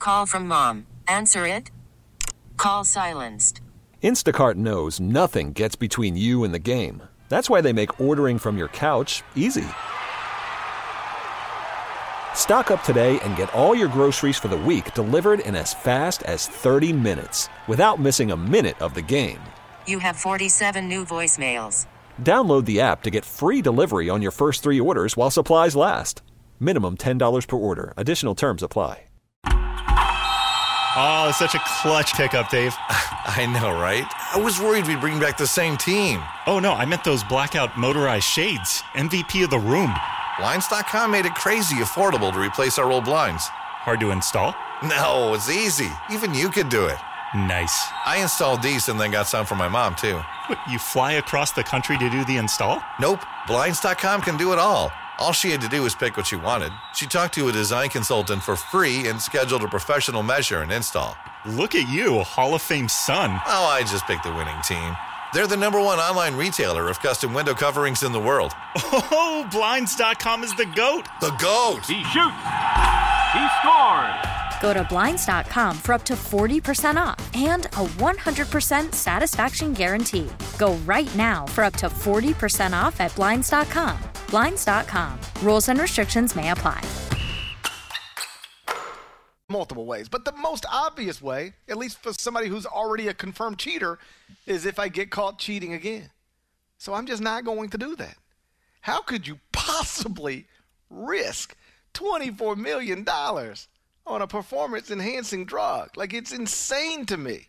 Call from mom. Answer it. Call silenced. Instacart knows nothing gets between you and the game. That's why they make ordering from your couch easy. Stock up today and get all your groceries for the week delivered in as fast as 30 minutes without missing a minute of the game. You have 47 new voicemails. Download the app to get free delivery on your first 3 orders while supplies last. Minimum $10 per order. Additional terms apply. Oh, such a clutch pickup, Dave. I know, right? I was worried we'd bring back the same team. Oh, no, I meant those blackout motorized shades. MVP of the room. Blinds.com made it crazy affordable to replace our old blinds. Hard to install? No, it's easy. Even you could do it. Nice. I installed these and then got some for my mom, too. What, you fly across the country to do the install? Nope. Blinds.com can do it all. All she had to do was pick what she wanted. She talked to a design consultant for free and scheduled a professional measure and install. Look at you, Hall of Fame son. Oh, I just picked the winning team. They're the #1 online retailer of custom window coverings in the world. Oh, Blinds.com is the GOAT. The GOAT. He shoots. He scores. Go to Blinds.com for up to 40% off and a 100% satisfaction guarantee. Go right now for up to 40% off at Blinds.com. Blinds.com. Rules and restrictions may apply. Multiple ways. But the most obvious way, at least for somebody who's already a confirmed cheater, is if I get caught cheating again. So I'm just not going to do that. How could you possibly risk $24 million on a performance-enhancing drug? Like, it's insane to me.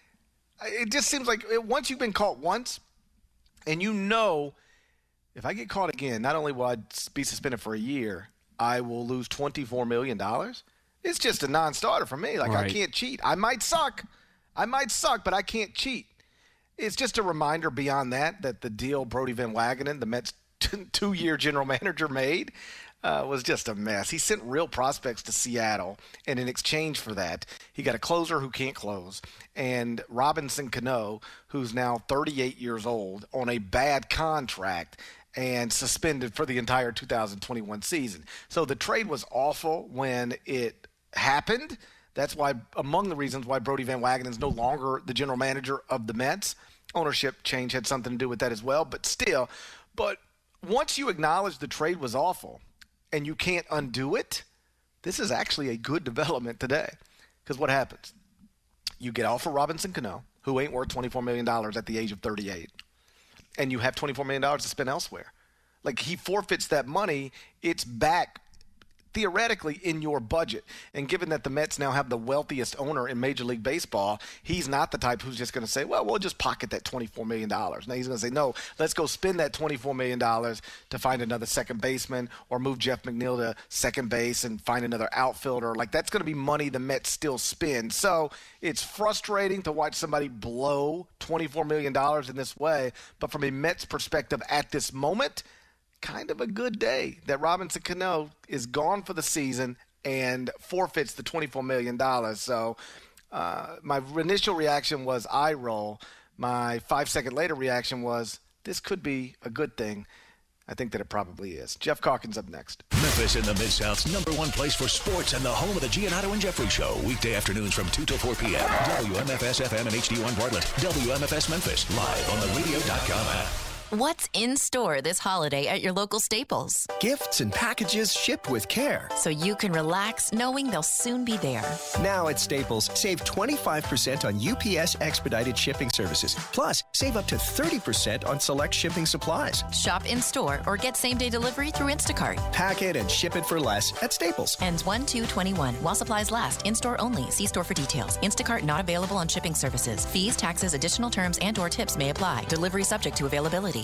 It just seems like once you've been caught once, and you know, if I get caught again, not only will I be suspended for a year, I will lose $24 million. It's just a non-starter for me. Like, right. I can't cheat. I might suck, but I can't cheat. It's just a reminder beyond that the deal Brodie Van Wagenen, the Mets' 2-year general manager, made was just a mess. He sent real prospects to Seattle, and in exchange for that, he got a closer who can't close, and Robinson Cano, who's now 38 years old, on a bad contract and suspended for the entire 2021 season. So the trade was awful when it happened. That's why, among the reasons why Brodie Van Wagenen is no longer the general manager of the Mets. Ownership change had something to do with that as well, but still. But once you acknowledge the trade was awful and you can't undo it, this is actually a good development today. Because what happens? You get off of Robinson Cano, who ain't worth $24 million at the age of 38, and you have $24 million to spend elsewhere. Like, he forfeits that money, it's back theoretically in your budget. And given that the Mets now have the wealthiest owner in Major League Baseball, he's not the type who's just going to say, well, we'll just pocket that $24 million. Now he's going to say, no, let's go spend that $24 million to find another second baseman or move Jeff McNeil to second base and find another outfielder. Like, that's going to be money the Mets still spend. So it's frustrating to watch somebody blow $24 million in this way. But from a Mets perspective at this moment, kind of a good day that Robinson Cano is gone for the season and forfeits the $24 million. So my initial reaction was eye roll. My 5-second later reaction was, this could be a good thing. I think that it probably is. Jeff Calkins up next. Memphis in the Mid-South's #1 place for sports and the home of the Giannato and Jeffrey Show. Weekday afternoons from 2 till 4 p.m. WMFS FM and HD1 Bartlett. WMFS Memphis. Live on the radio.com app. What's in store this holiday at your local Staples? Gifts and packages shipped with care. So you can relax knowing they'll soon be there. Now at Staples, save 25% on UPS expedited shipping services. Plus, save up to 30% on select shipping supplies. Shop in store or get same-day delivery through Instacart. Pack it and ship it for less at Staples. Ends 1/2/21 while supplies last. In-store only. See store for details. Instacart not available on shipping services. Fees, taxes, additional terms, and/or tips may apply. Delivery subject to availability.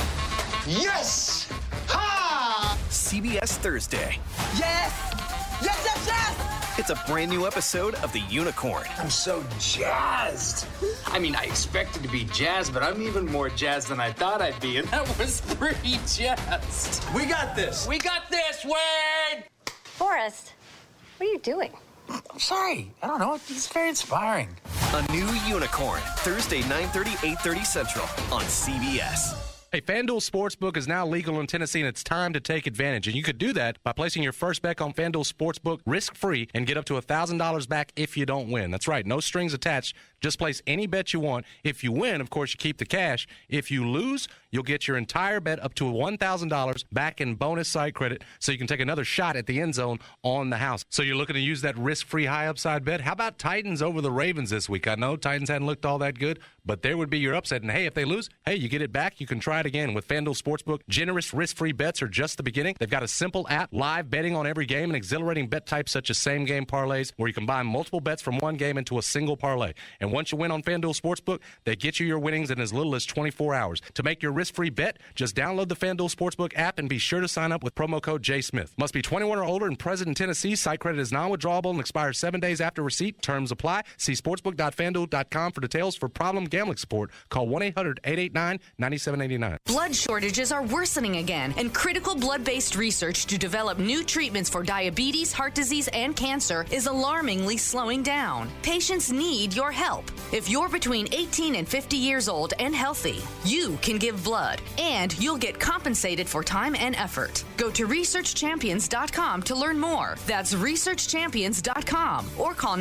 Yes! Ha! CBS Thursday. Yes! Yes, yes, yes! It's a brand new episode of The Unicorn. I'm so jazzed. I mean, I expected to be jazzed, but I'm even more jazzed than I thought I'd be, and that was pretty jazzed. We got this. We got this, Wade! Forrest, what are you doing? I'm sorry. I don't know. It's very inspiring. A new Unicorn. Thursday, 9:30, 8:30 Central on CBS. Hey, FanDuel Sportsbook is now legal in Tennessee, and it's time to take advantage. And you could do that by placing your first bet on FanDuel Sportsbook risk-free and get up to $1,000 back if you don't win. That's right, no strings attached. Just place any bet you want. If you win, of course, you keep the cash. If you lose, you'll get your entire bet up to $1,000 back in bonus site credit, so you can take another shot at the end zone on the house. So you're looking to use that risk-free high upside bet? How about Titans over the Ravens this week? I know Titans hadn't looked all that good, but there would be your upset. And, hey, if they lose, hey, you get it back. You can try it again with FanDuel Sportsbook. Generous risk-free bets are just the beginning. They've got a simple app, live betting on every game, and exhilarating bet types such as same-game parlays, where you combine multiple bets from one game into a single parlay. And once you win on FanDuel Sportsbook, they get you your winnings in as little as 24 hours. To make your risk-free bet, just download the FanDuel Sportsbook app and be sure to sign up with promo code JSmith. Must be 21 or older and present in Tennessee. Site credit is non-withdrawable and expires 7 days after receipt. Terms apply. See sportsbook.fanduel.com for details. For problem gambling support, call 1-800-889-9789. Blood shortages are worsening again, and critical blood-based research to develop new treatments for diabetes, heart disease, and cancer is alarmingly slowing down. Patients need your help. If you're between 18 and 50 years old and healthy, you can give blood, and you'll get compensated for time and effort. Go to ResearchChampions.com to learn more. That's ResearchChampions.com, or call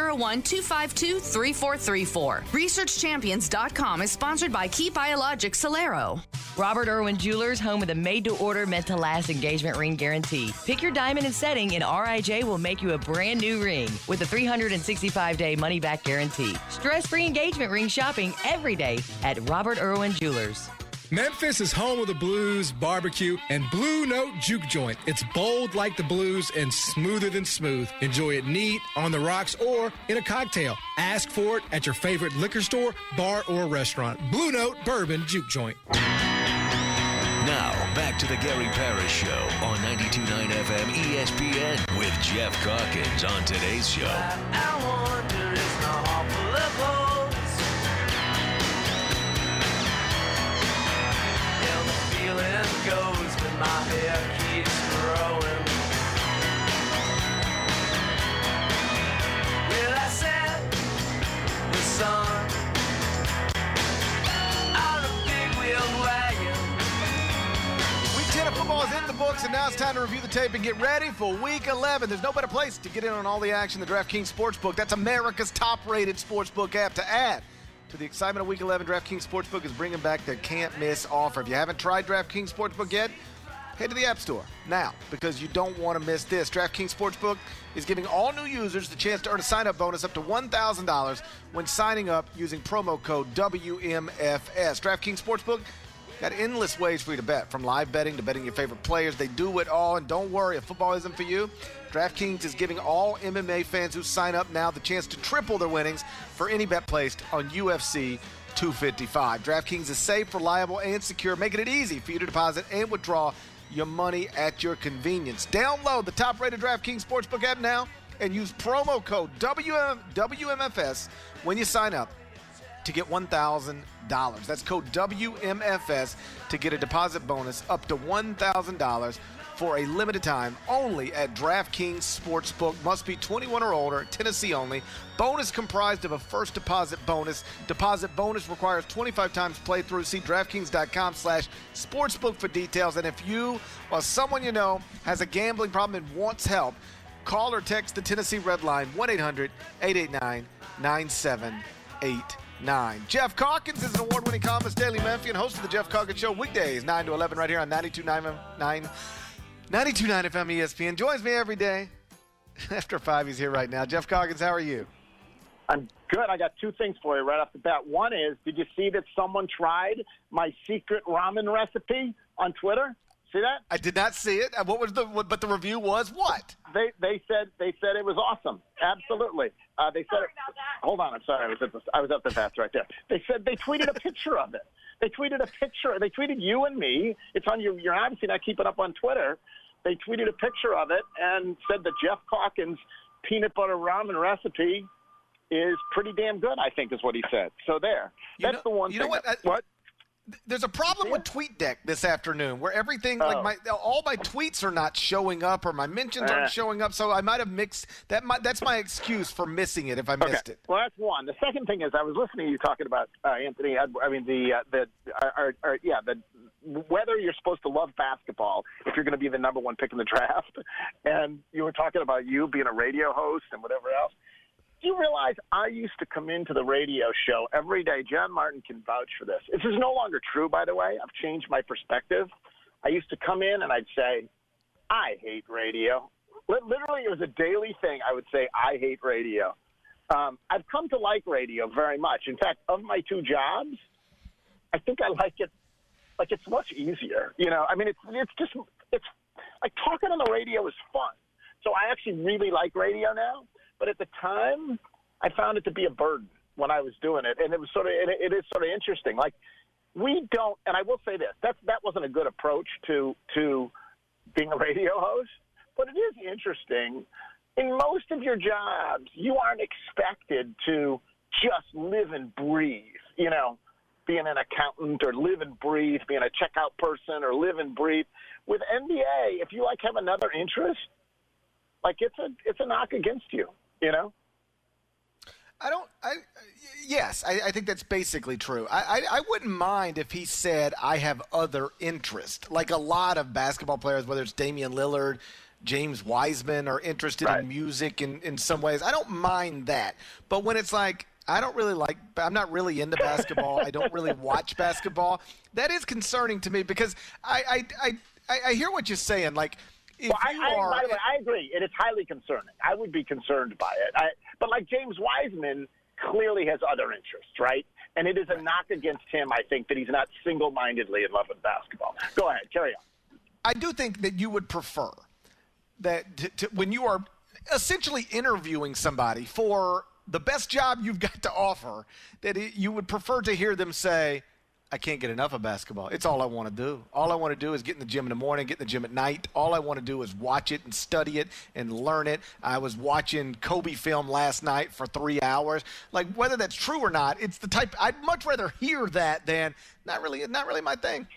901-252-3434. ResearchChampions.com is sponsored by Key Biologics Solero. Robert Irwin Jewelers, home of the made-to-order, meant-to-last engagement ring guarantee. Pick your diamond and setting, and RIJ will make you a brand new ring with a 365-day money-back guarantee. Stress-free engagement ring shopping every day at Robert Irwin Jewelers. Memphis is home of the blues, barbecue, and Blue Note Juke Joint. It's bold like the blues and smoother than smooth. Enjoy it neat, on the rocks, or in a cocktail. Ask for it at your favorite liquor store, bar, or restaurant. Blue Note Bourbon Juke Joint. Now, back to the Gary Parrish Show on 92.9 FM ESPN with Jeff Calkins on today's show. I wonder if the heart full of holes. Yeah, the feeling goes, but my hair keeps growing. Well, I said the sun on a big wheeled wagon. Week 10 of football is in the books, and now it's time to review the tape and get ready for Week 11. There's no better place to get in on all the action than DraftKings Sportsbook. That's America's top-rated sportsbook app. To add to the excitement of Week 11, DraftKings Sportsbook is bringing back their can't-miss offer. If you haven't tried DraftKings Sportsbook yet, head to the App Store now, because you don't want to miss this. DraftKings Sportsbook is giving all new users the chance to earn a sign-up bonus up to $1,000 when signing up using promo code WMFS. DraftKings Sportsbook got endless ways for you to bet, from live betting to betting your favorite players. They do it all, and don't worry if football isn't for you. DraftKings is giving all MMA fans who sign up now the chance to triple their winnings for any bet placed on UFC 255. DraftKings is safe, reliable, and secure, making it easy for you to deposit and withdraw your money at your convenience. Download the top-rated DraftKings Sportsbook app now and use promo code WMFS when you sign up to get $1,000. That's code WMFS to get a deposit bonus up to $1,000 for a limited time only at DraftKings Sportsbook. Must be 21 or older, Tennessee only. Bonus comprised of a first deposit bonus. Deposit bonus requires 25 times playthrough. See DraftKings.com/sportsbook for details. And if you or someone you know has a gambling problem and wants help, call or text the Tennessee Red Line, 1-800-889-9789. Jeff Calkins is an award-winning columnist, daily Memphian, host of the Jeff Calkins Show, weekdays 9 to 11 right here on 92.9 FM ESPN. Joins me every day. After 5, he's here right now. Jeff Calkins, how are you? I'm good. I got two things for you right off the bat. One is, did you see that someone tried my secret ramen recipe on Twitter? See that? I did not see it. But the review was what? They said it was awesome. Absolutely. They said it. Hold on. I'm sorry. I was up the fast right there. They said they tweeted a picture of it. They tweeted a picture. They tweeted you and me. It's on your. You're obviously not keeping up on Twitter. They tweeted a picture of it and said the Jeff Calkins peanut butter ramen recipe is pretty damn good, I think is what he said. So there. That's the one thing. You know what? What? There's a problem with TweetDeck this afternoon where everything, all my tweets are not showing up or my mentions aren't showing up, so I might have mixed that. That's my excuse for missing it if I missed it. Well, that's one. The second thing is I was listening to you talking about Anthony. I mean, whether you're supposed to love basketball if you're going to be the number one pick in the draft, and you were talking about you being a radio host and whatever else. Do you realize I used to come into the radio show every day? John Martin can vouch for this. This is no longer true, by the way. I've changed my perspective. I used to come in and I'd say, I hate radio. Literally, it was a daily thing. I would say, I hate radio. I've come to like radio very much. In fact, of my two jobs, I think I like it. Like, it's much easier. You know, I mean, it's like talking on the radio is fun. So I actually really like radio now. But at the time, I found it to be a burden when I was doing it, and it is sort of interesting. Like, we don't, and I will say this: that wasn't a good approach to being a radio host. But it is interesting. In most of your jobs, you aren't expected to just live and breathe. You know, being an accountant or live and breathe, being a checkout person or live and breathe. With NBA, if you have another interest, like it's a knock against you. You know? Yes, I think that's basically true. I wouldn't mind if he said, I have other interest. Like a lot of basketball players, whether it's Damian Lillard, James Wiseman, are interested in music in some ways. I don't mind that. But when it's like, I'm not really into basketball. I don't really watch basketball. That is concerning to me because I hear what you're saying. Like, by the way, I agree. It is highly concerning. I would be concerned by it. But like James Wiseman clearly has other interests, right? And it is a knock against him, I think, that he's not single-mindedly in love with basketball. Go ahead. Carry on. I do think that you would prefer that when you are essentially interviewing somebody for the best job you've got to offer, that you would prefer to hear them say, I can't get enough of basketball. It's all I want to do. All I want to do is get in the gym in the morning, get in the gym at night. All I want to do is watch it and study it and learn it. I was watching Kobe film last night for 3 hours. Like, whether that's true or not, it's the type – I'd much rather hear that than not really my thing.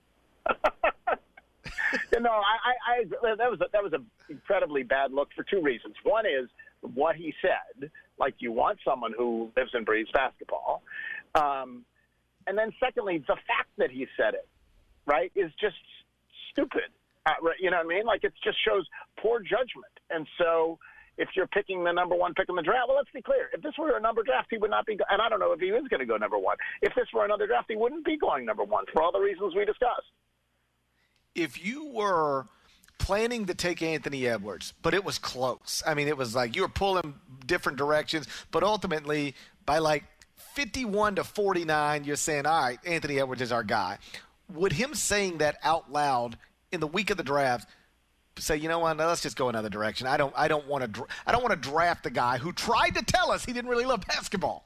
That was an incredibly bad look for two reasons. One is what he said, like you want someone who lives and breathes basketball. And then secondly, the fact that he said it, right, is just stupid. You know what I mean? Like, it just shows poor judgment. And so if you're picking the number one pick in the draft, well, let's be clear. If this were a number draft, he would not be – and I don't know if he is going to go number one. If this were another draft, he wouldn't be going number one for all the reasons we discussed. If you were planning to take Anthony Edwards, but it was close. I mean, it was like you were pulling different directions, but ultimately by like 51-49, you're saying, all right, Anthony Edwards is our guy. Would him saying that out loud in the week of the draft say, you know what, let's just go another direction. I don't want to draft the guy who tried to tell us he didn't really love basketball.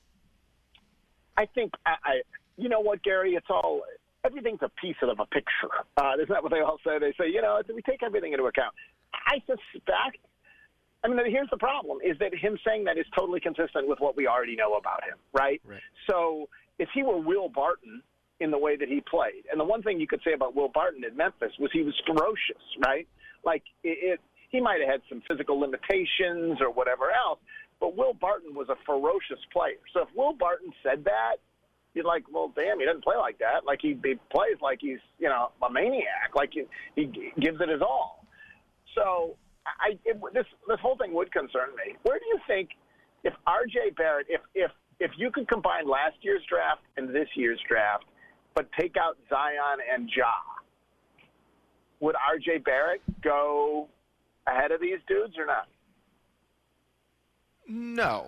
I think you know what, Gary? Everything's a piece of a picture. Isn't that what they all say? They say, we take everything into account. I suspect. I mean, here's the problem, is that him saying that is totally consistent with what we already know about him, right? So if he were Will Barton in the way that he played, and the one thing you could say about Will Barton at Memphis was he was ferocious, right? Like, he might have had some physical limitations or whatever else, but Will Barton was a ferocious player. So if Will Barton said that, you're like, well, damn, he doesn't play like that. Like, he plays like he's, a maniac. Like, he gives it his all. So this whole thing would concern me. Where do you think, if R.J. Barrett, if you could combine last year's draft and this year's draft, but take out Zion and Ja, would R.J. Barrett go ahead of these dudes or not? No.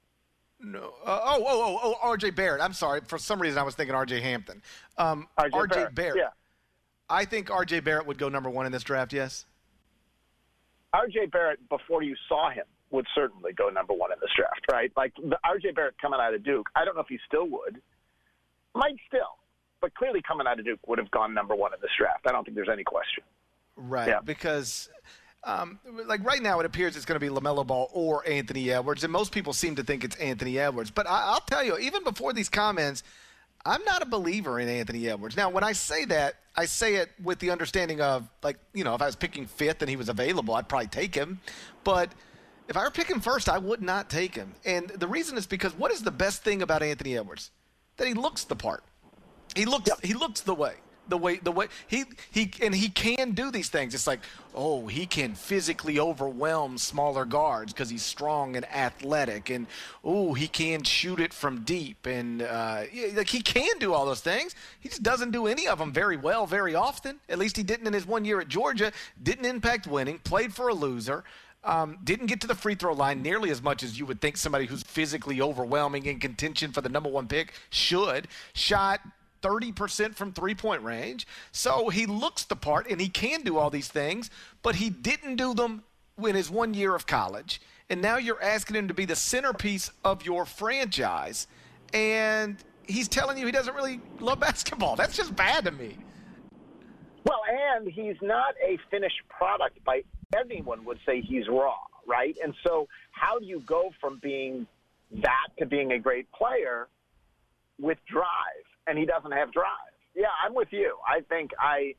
R.J. Barrett. I'm sorry. For some reason, I was thinking R.J. Hampton. R.J. Barrett. Yeah. I think R.J. Barrett would go number one in this draft, yes. R.J. Barrett, before you saw him, would certainly go number one in this draft, right? Like, the R.J. Barrett coming out of Duke, I don't know if he still would. Might still. But clearly coming out of Duke would have gone number one in this draft. I don't think there's any question. Right, yeah. Because right now it appears it's going to be LaMelo Ball or Anthony Edwards, and most people seem to think it's Anthony Edwards. But I'll tell you, even before these comments, I'm not a believer in Anthony Edwards. Now, when I say that, I say it with the understanding of, like, if I was picking fifth and he was available, I'd probably take him. But if I were picking first, I would not take him. And the reason is because what is the best thing about Anthony Edwards? That he looks the part. He looks the way. The way he can do these things. It's like, he can physically overwhelm smaller guards because he's strong and athletic, and he can shoot it from deep, and he can do all those things. He just doesn't do any of them very well very often. At least he didn't in his 1 year at Georgia. Didn't impact winning. Played for a loser. Didn't get to the free throw line nearly as much as you would think somebody who's physically overwhelming in contention for the number one pick should. Shot 30% from three-point range. So he looks the part, and he can do all these things, but he didn't do them in his 1 year of college. And now you're asking him to be the centerpiece of your franchise, and he's telling you he doesn't really love basketball. That's just bad to me. Well, and he's not a finished product by anyone would say he's raw, right? And so how do you go from being that to being a great player with drive? And he doesn't have drive. Yeah, I'm with you. I think I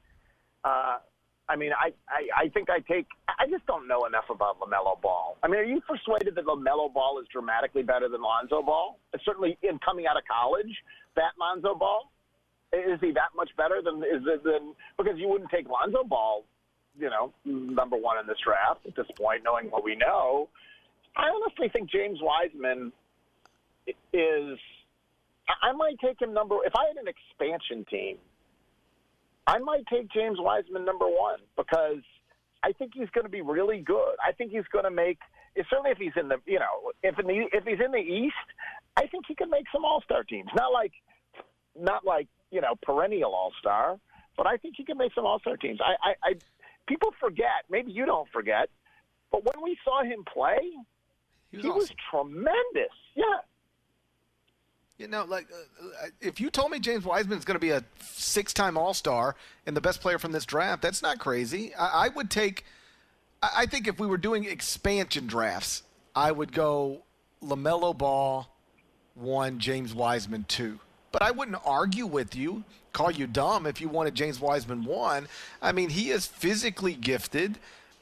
just don't know enough about LaMelo Ball. I mean, are you persuaded that LaMelo Ball is dramatically better than Lonzo Ball? Certainly in coming out of college, that Lonzo Ball, is he that much better than because you wouldn't take Lonzo Ball, number one in this draft at this point, knowing what we know. I honestly think James Wiseman is. I might take him if I had an expansion team, I might take James Wiseman number one because I think he's going to be really good. I think he's going to make, certainly if he's in the, if he's in the East, I think he can make some all-star teams. Not like, perennial all-star, but I think he can make some all-star teams. People forget, maybe you don't forget, but when we saw him play, he was tremendous. Yeah. If you told me James Wiseman is going to be a 6-time All-Star and the best player from this draft, that's not crazy. I think if we were doing expansion drafts, I would go LaMelo Ball 1, James Wiseman 2. But I wouldn't argue with you, call you dumb if you wanted James Wiseman 1. I mean, he is physically gifted,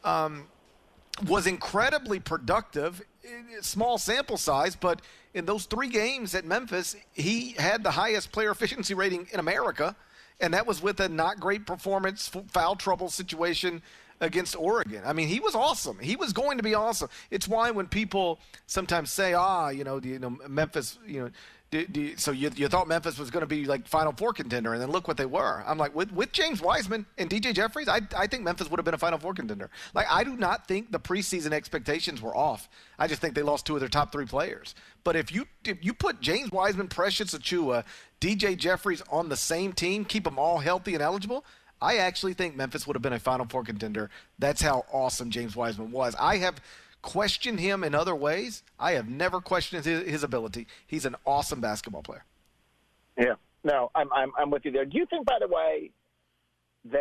was incredibly productive, small sample size, but in those 3 games at Memphis, he had the highest player efficiency rating in America, and that was with a not great performance, foul trouble situation against Oregon. I mean, he was awesome. He was going to be awesome. It's why when people sometimes say, Memphis, so you thought Memphis was going to be like Final Four contender, and then look what they were. I'm like, with James Wiseman and DJ Jeffries, I think Memphis would have been a Final Four contender. Like, I do not think the preseason expectations were off. I just think they lost 2 of their top 3 players. But if you put James Wiseman, Precious Achiuwa, DJ Jeffries on the same team, keep them all healthy and eligible, I actually think Memphis would have been a Final Four contender. That's how awesome James Wiseman was. I have questioned him in other ways. I have never questioned his ability. He's an awesome basketball player. Yeah. No, I'm with you there. Do you think, by the way, that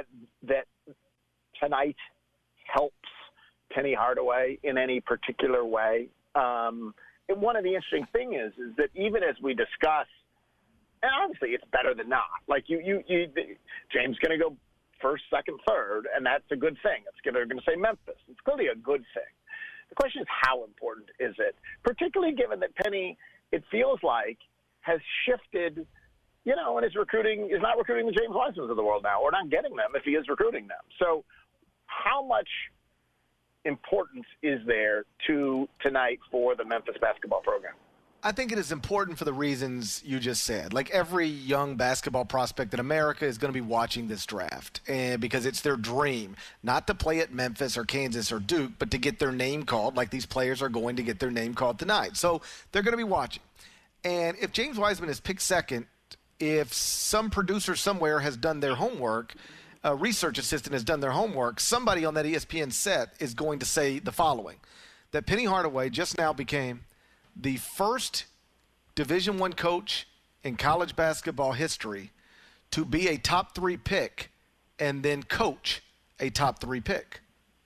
tonight helps Penny Hardaway in any particular way? And one of the interesting things is that even as we discuss, and obviously it's better than not. Like James going to go first, second, third, and that's a good thing. They're going to say Memphis. It's clearly a good thing. The question is, how important is it? Particularly given that Penny, it feels like, has shifted, and is not recruiting the James Wisemans of the world now, or not getting them if he is recruiting them. So how much importance is there to tonight for the Memphis basketball program? I think it is important for the reasons you just said. Like, every young basketball prospect in America is going to be watching this draft, and because it's their dream, not to play at Memphis or Kansas or Duke, but to get their name called, like these players are going to get their name called tonight. So they're going to be watching. And if James Wiseman is picked second, if some producer somewhere has done their homework, a research assistant has done their homework, somebody on that ESPN set is going to say the following, that Penny Hardaway just now became the first Division I coach in college basketball history to be a top 3 pick and then coach a top 3 pick.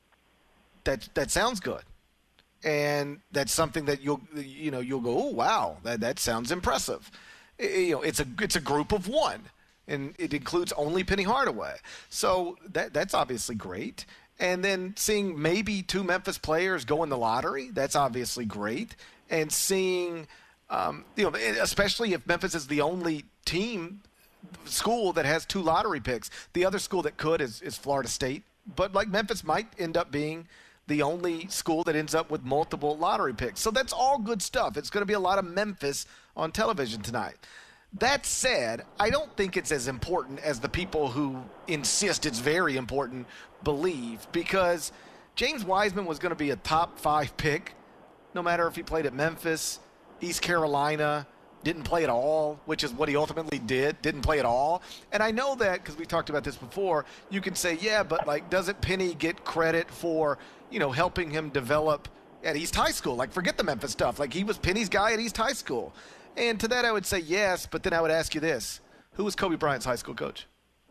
That sounds good. And that's something that you'll go, oh, wow, that sounds impressive. it's a group of one, and it includes only Penny Hardaway. So that's obviously great. And then seeing maybe 2 Memphis players go in the lottery, that's obviously great. And seeing, especially if Memphis is the only school that has 2 lottery picks. The other school that could is Florida State. But Memphis might end up being the only school that ends up with multiple lottery picks. So that's all good stuff. It's going to be a lot of Memphis on television tonight. That said, I don't think it's as important as the people who insist it's very important believe, because James Wiseman was going to be a top 5 pick, no matter if he played at Memphis, East Carolina, didn't play at all, which is what he ultimately didn't play at all. And I know that because we talked about this before, you can say, yeah, but doesn't Penny get credit for, helping him develop at East High School? Forget the Memphis stuff. He was Penny's guy at East High School. And to that I would say yes, but then I would ask you this. Who was Kobe Bryant's high school coach?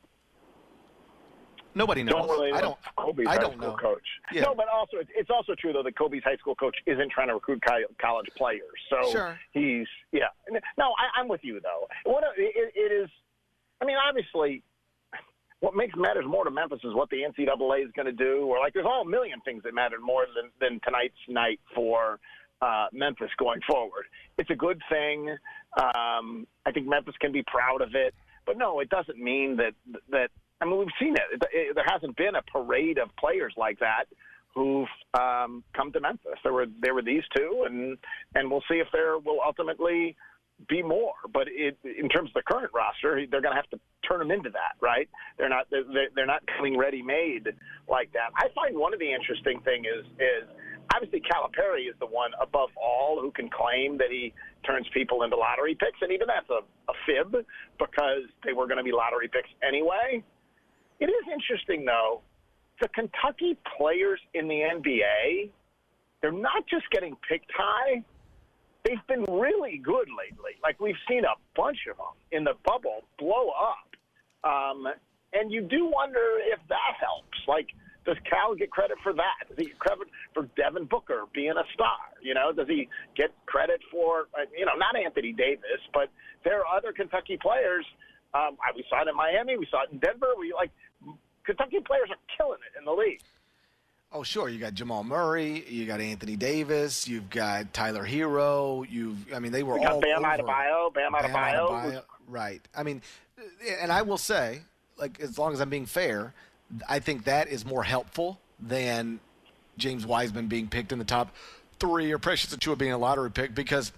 Nobody knows. I don't know Kobe's high school coach. Yeah. No, but also it's also true, though, that Kobe's high school coach isn't trying to recruit college players. So sure. He's – yeah. No, I'm with you, though. It is – I mean, obviously, what matters more to Memphis is what the NCAA is going to do. Or, there's all a million things that matter more than tonight's night for Memphis going forward. It's a good thing. I think Memphis can be proud of it. But, no, it doesn't mean that I mean, we've seen it. There hasn't been a parade of players like that who've come to Memphis. There were these 2, and we'll see if there will ultimately be more. But in terms of the current roster, they're going to have to turn them into that, right? They're not coming ready-made like that. I find one of the interesting thing is obviously Calipari is the one above all who can claim that he turns people into lottery picks, and even that's a fib because they were going to be lottery picks anyway. It is interesting, though, the Kentucky players in the NBA, they're not just getting picked high. They've been really good lately. We've seen a bunch of them in the bubble blow up. And you do wonder if that helps. Does Cal get credit for that? Does he get credit for Devin Booker being a star? Does he get credit for, not Anthony Davis, but there are other Kentucky players. We saw it in Miami. We saw it in Denver. Kentucky players are killing it in the league. Oh, sure. You got Jamal Murray. You got Anthony Davis. You've got Tyler Hero. They were all Bam Adebayo. Right. And I will say, as long as I'm being fair, I think that is more helpful than James Wiseman being picked in the top 3 or Precious Achiuwa being a lottery pick, because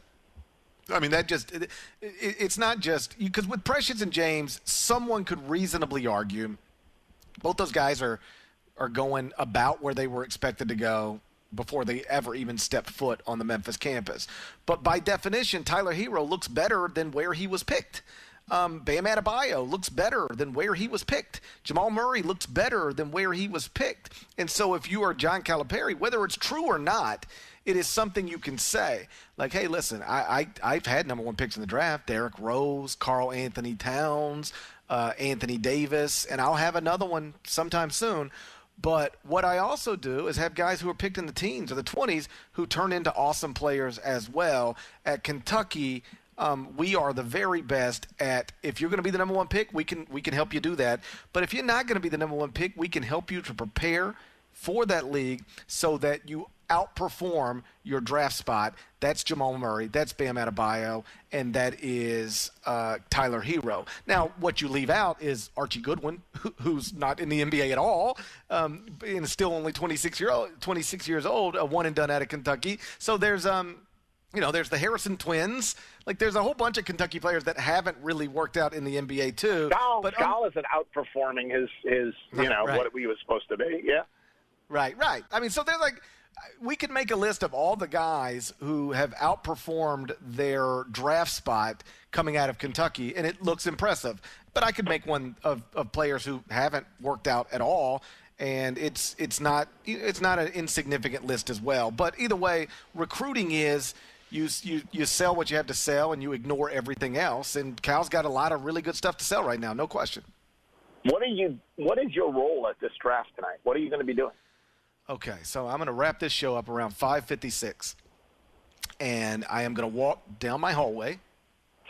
it's not just – because with Precious and James, someone could reasonably argue both those guys are going about where they were expected to go before they ever even stepped foot on the Memphis campus. But by definition, Tyler Hero looks better than where he was picked. Bam Adebayo looks better than where he was picked. Jamal Murray looks better than where he was picked. And so if you are John Calipari, whether it's true or not, it is something you can say. Hey, listen, I've had number 1 picks in the draft, Derrick Rose, Karl Anthony Towns, Anthony Davis, and I'll have another one sometime soon. But what I also do is have guys who are picked in the teens or the 20s who turn into awesome players as well. At Kentucky, we are the very best at, if you're going to be the number 1 pick, we can help you do that. But if you're not going to be the number 1 pick, we can help you to prepare for that league so that you outperform your draft spot. That's Jamal Murray, that's Bam Adebayo, and that is Tyler Hero. Now, what you leave out is Archie Goodwin, who's not in the NBA at all, and still only 26 years old, a one and done out of Kentucky. So there's there's the Harrison twins. There's a whole bunch of Kentucky players that haven't really worked out in the NBA too. Gal isn't outperforming his what he was supposed to be. Yeah. Right. So there's we could make a list of all the guys who have outperformed their draft spot coming out of Kentucky, and it looks impressive. But I could make one of players who haven't worked out at all, and it's not an insignificant list as well. But either way, recruiting is you sell what you have to sell, and you ignore everything else. And Cal's got a lot of really good stuff to sell right now, no question. What is your role at this draft tonight? What are you going to be doing? Okay, so I'm going to wrap this show up around 5:56, and I am going to walk down my hallway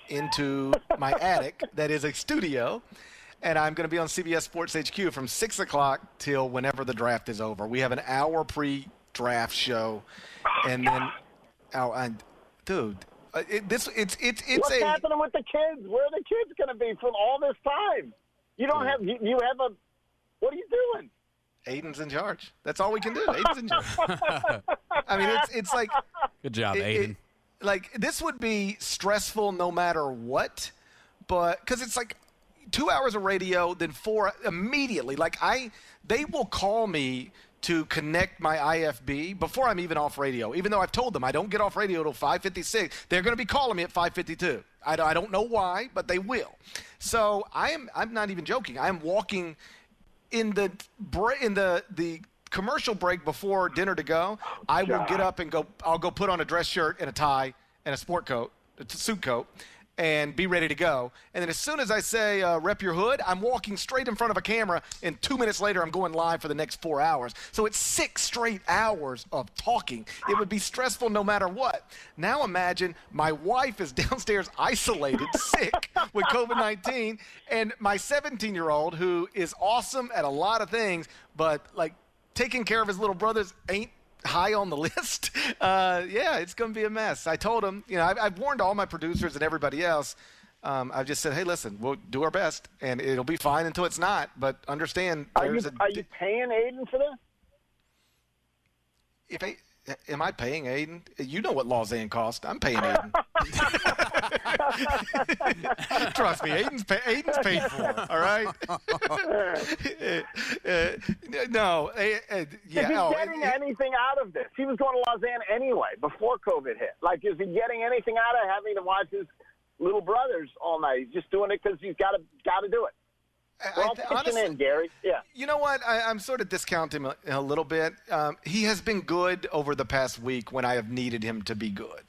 into my attic that is a studio, and I'm going to be on CBS Sports HQ from 6 o'clock till whenever the draft is over. We have an hour pre-draft show, and then, dude, What's happening with the kids? Where are the kids going to be from all this time? You don't have what are you doing? Aiden's in charge. That's all we can do. Aiden's in charge. I mean, it's like. Good job, Aiden. This would be stressful no matter what, but because it's like 2 hours of radio, then 4 immediately. They will call me to connect my IFB before I'm even off radio, even though I've told them I don't get off radio till 5:56. They're going to be calling me at 5:52. I don't know why, but they will. So I'm not even joking. I'm walking in the commercial break before dinner to go. I will get up and go. I'll go put on a dress shirt and a tie and a sport coat, a suit coat, and be ready to go. And then as soon as I say, rep your hood, I'm walking straight in front of a camera, and 2 minutes later I'm going live for the next 4 hours. So it's 6 straight hours of talking. It would be stressful no matter what. Now imagine my wife is downstairs isolated, sick with COVID-19, and my 17-year-old, who is awesome at a lot of things, but taking care of his little brothers ain't high on the list. It's going to be a mess. I told him, I've warned all my producers and everybody else. I've just said, hey, listen, we'll do our best, and it'll be fine until it's not. But understand, are you paying Aiden for this? Am I paying Aiden? You know what Lausanne cost. I'm paying Aiden. Trust me, Aiden's paid for. All right. No. Is he getting anything out of this? He was going to Lausanne anyway before COVID hit. Is he getting anything out of having to watch his little brothers all night? He's just doing it because he's got to do it. We're all pitching in, Gary. Yeah. You know what? I'm sort of discounting him a little bit. He has been good over the past week when I have needed him to be good.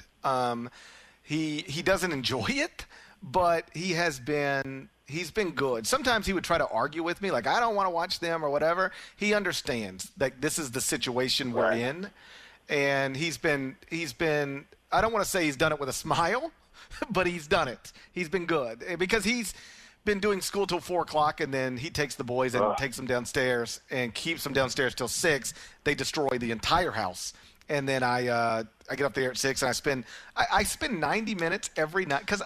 He doesn't enjoy it, but he's been good. Sometimes he would try to argue with me, I don't want to watch them or whatever. He understands that this is the situation we're in, and he's been. I don't want to say he's done it with a smile, but he's done it. He's been good because he's been doing school till 4 o'clock, and then he takes the boys and takes them downstairs and keeps them downstairs till 6. They destroy the entire house. And then I get up there at 6, and I spend 90 minutes every night because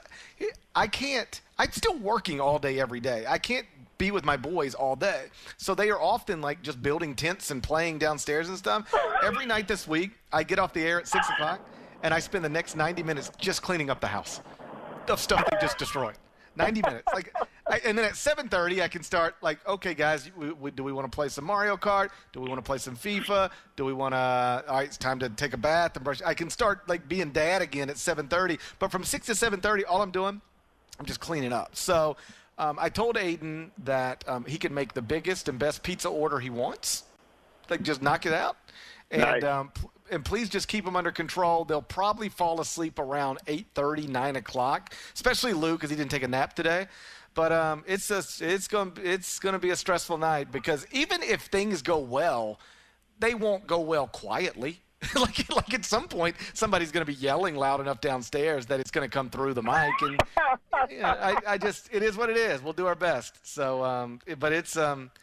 I'm still working all day every day. I can't be with my boys all day. So they are often just building tents and playing downstairs and stuff. Every night this week, I get off the air at 6 o'clock, and I spend the next 90 minutes just cleaning up the house of stuff they just destroyed. 90 minutes. And then at 7:30, I can start okay, guys, do we want to play some Mario Kart? Do we want to play some FIFA? Do we want to, all right, it's time to take a bath and brush. I can start being dad again at 7:30. But from 6 to 7:30, all I'm doing, I'm just cleaning up. So I told Aiden that he can make the biggest and best pizza order he wants. Just knock it out. And nice. And please just keep them under control. They'll probably fall asleep around 8:30, 9 o'clock, especially Lou because he didn't take a nap today. But it's going to be a stressful night because even if things go well, they won't go well quietly. At some point, somebody's going to be yelling loud enough downstairs that it's going to come through the mic. And it is what it is. We'll do our best. So, but it's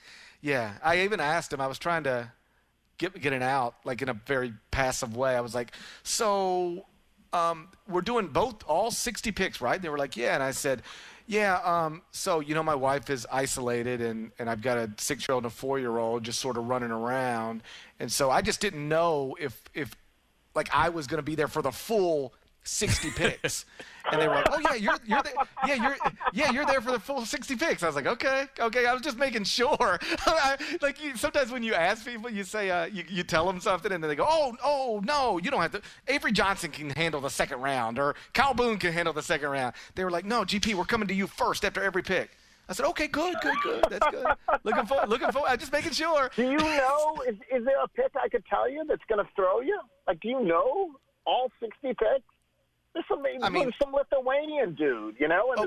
I even asked him. I was trying to get it out in a very passive way. I was like, so we're doing all 60 picks, right? They were like, yeah. And I said, yeah, so my wife is isolated and I've got a 6-year-old and a 4-year-old just sort of running around. And so I just didn't know if I was going to be there for the full 60 picks. And they were like, oh yeah, you're there. You're there for the full 60 picks. I was like, okay. I was just making sure. Sometimes when you ask people, you say, you tell them something and then they go, oh no, you don't have to. Avery Johnson can handle the second round or Kyle Boone can handle the second round. They were like, no, GP, we're coming to you first after every pick. I said, okay, good. That's good. Looking forward. I'm just making sure. Do you know, is there a pick I could tell you that's going to throw you? Do you know all 60 picks? There's some Lithuanian dude, and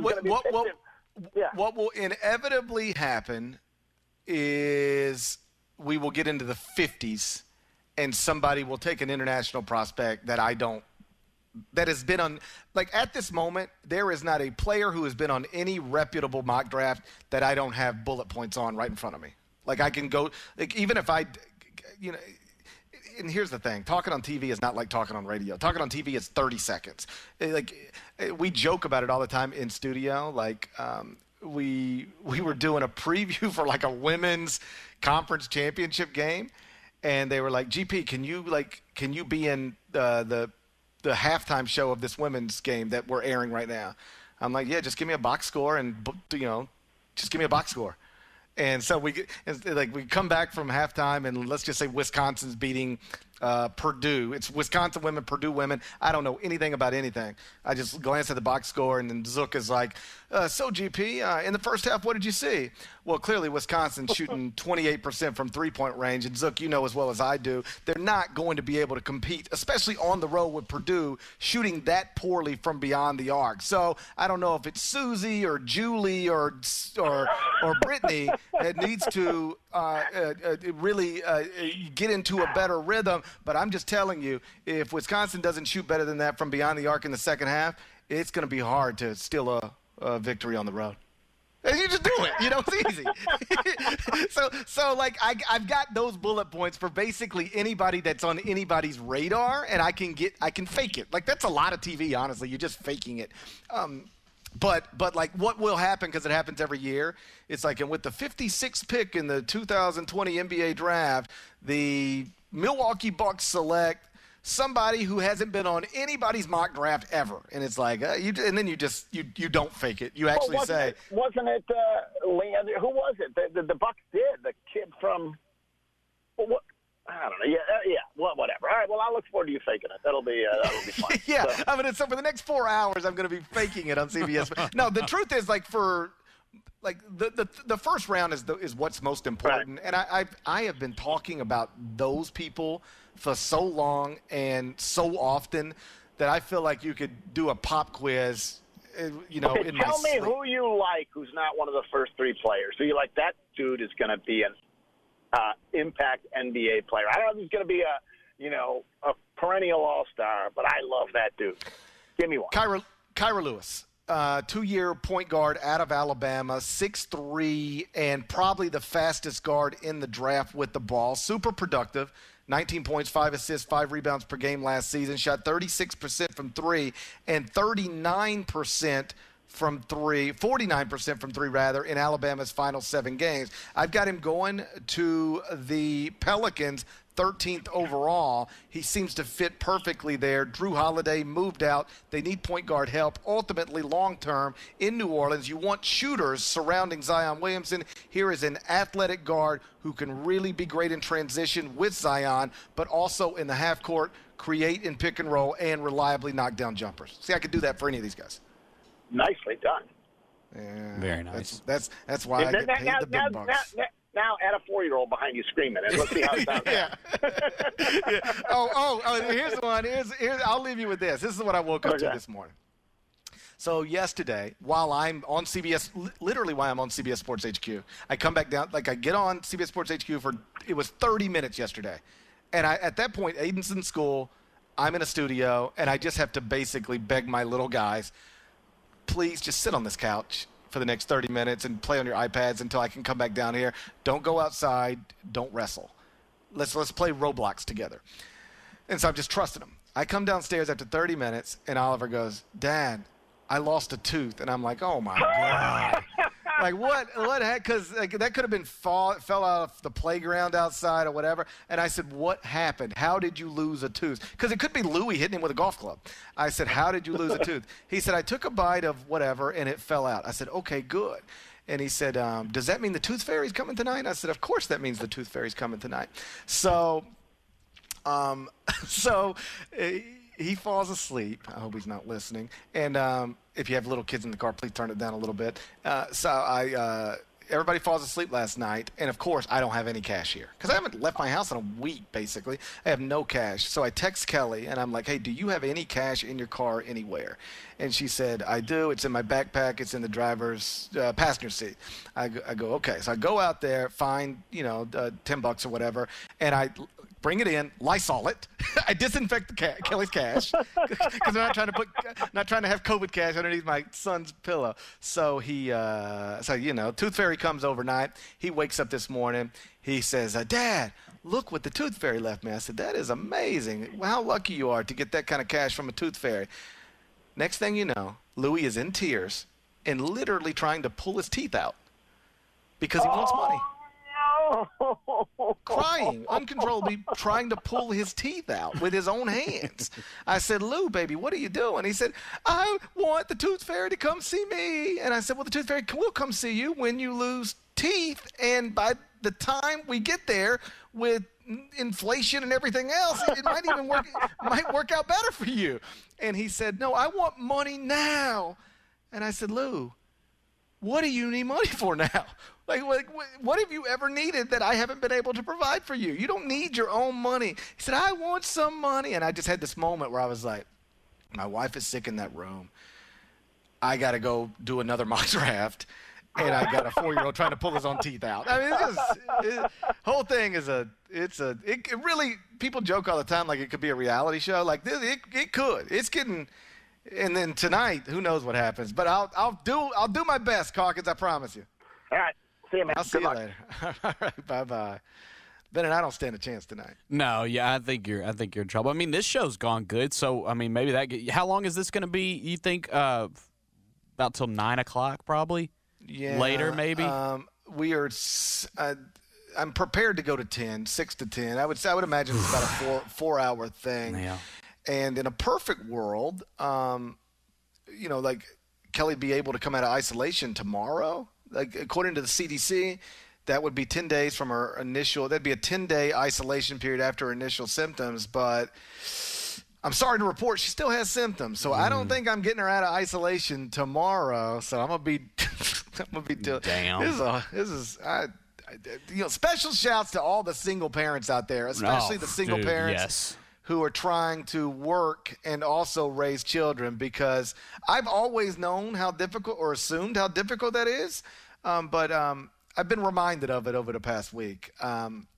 what will inevitably happen is we will get into the 50s, and somebody will take an international prospect that I don't that has been on, like at this moment, there is not a player who has been on any reputable mock draft that I don't have bullet points on right in front of me. Like I can go, like even if I, you know, and here's the thing, talking on TV is not like talking on radio. Talking on TV is 30 seconds. Like we joke about it all the time in studio. Like we were doing a preview for like a women's conference championship game. And they were like, GP, can you be in the halftime show of this women's game that we're airing right now? I'm like, yeah, just give me a box score and, just give me a box score. And so we come back from halftime, and let's just say Wisconsin's beating Purdue. It's Wisconsin women, Purdue women. I don't know anything about anything. I just glance at the box score, and then Zook is like, so GP, in the first half, what did you see? Well, clearly Wisconsin's shooting 28% from three-point range, and Zook, you know as well as I do, they're not going to be able to compete, especially on the road with Purdue, shooting that poorly from beyond the arc. So I don't know if it's Susie or Julie or Brittany that needs to really get into a better rhythm. But I'm just telling you, if Wisconsin doesn't shoot better than that from beyond the arc in the second half, it's going to be hard to steal a victory on the road. And you just do it. It's easy. So like I've got those bullet points for basically anybody that's on anybody's radar, and I can fake it. Like that's a lot of TV, honestly. You're just faking it. But like what will happen, because it happens every year, it's like, and with the 56th pick in the 2020 NBA draft, the Milwaukee Bucks select somebody who hasn't been on anybody's mock draft ever, and it's like and then you don't fake it. You actually wasn't it Leon? Who was it? The Bucks did. The kid from what? I don't know. Yeah. Well, whatever. All right. Well, I look forward to you faking it. That'll be fun. Yeah. So. So for the next 4 hours, I'm going to be faking it on CBS. No, the truth is, like the first round is what's most important, right. And I have been talking about those people for so long and so often that I feel like you could do a pop quiz. Okay, tell me who you like, who's not one of the first three players. So you like that dude is going to be an impact NBA player. I don't know if he's going to be a perennial all-star, but I love that dude. Give me one. Kyra Lewis, 2-year point guard out of Alabama, 6'3", and probably the fastest guard in the draft with the ball. Super productive. 19 points, 5 assists, 5 rebounds per game last season. Shot 36% from three and 49% from three, 49% from three, rather, in Alabama's final 7 games. I've got him going to the Pelicans, 13th overall. He seems to fit perfectly there. Drew Holiday moved out. They need point guard help. Ultimately, long-term, in New Orleans, you want shooters surrounding Zion Williamson. Here is an athletic guard who can really be great in transition with Zion, but also in the half court, create in pick and roll, and reliably knock down jumpers. See, I could do that for any of these guys. Nicely done. Yeah, very nice. That's why I get paid the big bucks. Now add a 4-year-old behind you screaming, and let's see how it sounds. Yeah. Oh, here's the one. Here's I'll leave you with this. This is what I woke up to this morning. So yesterday, while I'm on CBS, literally while I'm on CBS Sports HQ, I come back down, like I get on CBS Sports HQ it was 30 minutes yesterday. And at that point, Aiden's in school, I'm in a studio, and I just have to basically beg my little guys, please just sit on this couch for the next 30 minutes and play on your iPads until I can come back down here. Don't go outside. Don't wrestle. Let's play Roblox together. And so I'm just trusting him. I come downstairs after 30 minutes, and Oliver goes, Dad, I lost a tooth. And I'm like, oh, my God. Like, what because that could have been fell out of the playground outside or whatever. And I said, what happened? How did you lose a tooth? Because it could be Louie hitting him with a golf club. I said, how did you lose a tooth? He said, I took a bite of whatever, and it fell out. I said, okay, good. And he said, does that mean the tooth fairy's coming tonight? I said, of course that means the tooth fairy's coming tonight. So he falls asleep. I hope he's not listening. And if you have little kids in the car, please turn it down a little bit. Everybody falls asleep last night. And, of course, I don't have any cash here because I haven't left my house in a week, basically. I have no cash. So I text Kelly, and I'm like, hey, do you have any cash in your car anywhere? And she said, I do. It's in my backpack. It's in the driver's passenger seat. I go, okay. So I go out there, find, $10 or whatever, and I bring it in, Lysol it. I disinfect Kelly's cash because I'm not trying to have COVID cash underneath my son's pillow. So Tooth Fairy comes overnight. He wakes up this morning. He says, Dad, look what the Tooth Fairy left me. I said, that is amazing. How lucky you are to get that kind of cash from a Tooth Fairy. Next thing you know, Louis is in tears and literally trying to pull his teeth out because he wants money. Crying uncontrollably, trying to pull his teeth out with his own hands. I said, Lou, baby, what are you doing? He said, I want the Tooth Fairy to come see me. And I said, well, the Tooth Fairy will come see you when you lose teeth. And by the time we get there with inflation and everything else, it might even work out better for you. And he said, no, I want money now. And I said, Lou, what do you need money for now? Like, what have you ever needed that I haven't been able to provide for you? You don't need your own money. He said, I want some money. And I just had this moment where I was like, my wife is sick in that room. I got to go do another mock draft. And I got a 4-year-old trying to pull his own teeth out. I mean, whole thing is it really, people joke all the time like it could be a reality show. Like, it could. It's getting, and then tonight, who knows what happens. But I'll do my best, Calkins, I promise you. All right. See you, man. I'll see you later. All right, bye-bye. Ben and I don't stand a chance tonight. No, yeah, I think you're in trouble. I mean, this show's gone good, so I mean, maybe how long is this going to be? You think about till 9 o'clock, probably? Yeah. Later, maybe. We are. I'm prepared to go to 10, 6 to 10. I would imagine it's about a 4-hour thing. Yeah. And in a perfect world, like Kelly be able to come out of isolation tomorrow. Like, according to the CDC, that would be 10 days from her initial – that'd be a 10-day isolation period after her initial symptoms. But I'm sorry to report she still has symptoms. So I don't think I'm getting her out of isolation tomorrow. So I'm going to be – Damn. This is special shouts to all the single parents out there, especially the single parents. Yes. Who are trying to work and also raise children, because I've always known how difficult or assumed how difficult that is. But I've been reminded of it over the past week. I'm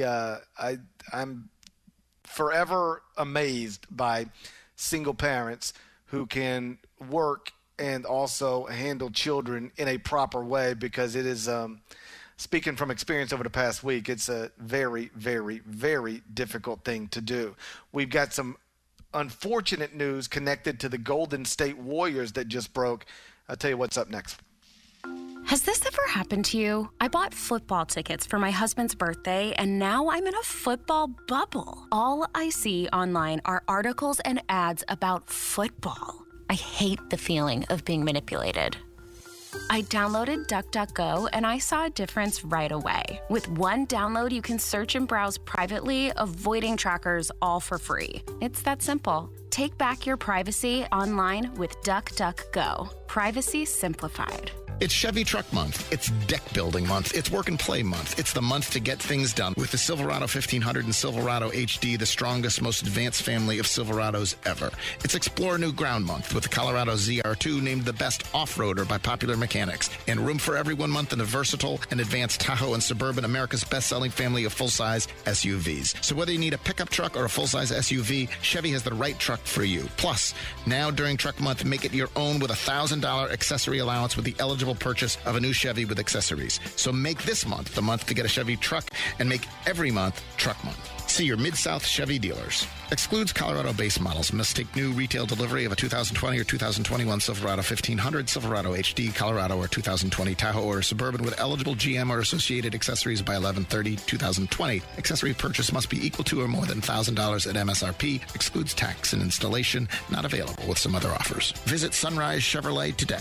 forever amazed by single parents who can work and also handle children in a proper way, because it is, speaking from experience over the past week, it's a very, very, very difficult thing to do. We've got some unfortunate news connected to the Golden State Warriors that just broke. I'll tell you what's up next. Has this ever happened to you? I bought football tickets for my husband's birthday, and now I'm in a football bubble. All I see online are articles and ads about football. I hate the feeling of being manipulated. I downloaded DuckDuckGo, and I saw a difference right away. With one download, you can search and browse privately, avoiding trackers, all for free. It's that simple. Take back your privacy online with DuckDuckGo. Privacy simplified. It's Chevy Truck Month. It's Deck Building Month. It's Work and Play Month. It's the month to get things done with the Silverado 1500 and Silverado HD, the strongest, most advanced family of Silverados ever. It's Explore New Ground Month with the Colorado ZR2 named the best off-roader by Popular Mechanics. And Room for Everyone Month in the versatile and advanced Tahoe and Suburban, America's best-selling family of full-size SUVs. So whether you need a pickup truck or a full-size SUV, Chevy has the right truck for you. Plus, now during Truck Month, make it your own with a $1,000 accessory allowance with the eligible purchase of a new Chevy with accessories. So make this month the month to get a Chevy truck, and make every month Truck Month. See your Mid-South Chevy dealers. Excludes Colorado-based models. Must take new retail delivery of a 2020 or 2021 Silverado 1500, Silverado HD, Colorado, or 2020 Tahoe or Suburban with eligible GM or associated accessories by 11/30/2020. Accessory purchase must be equal to or more than $1,000 at MSRP. Excludes tax and installation. Not available with some other offers. Visit Sunrise Chevrolet today.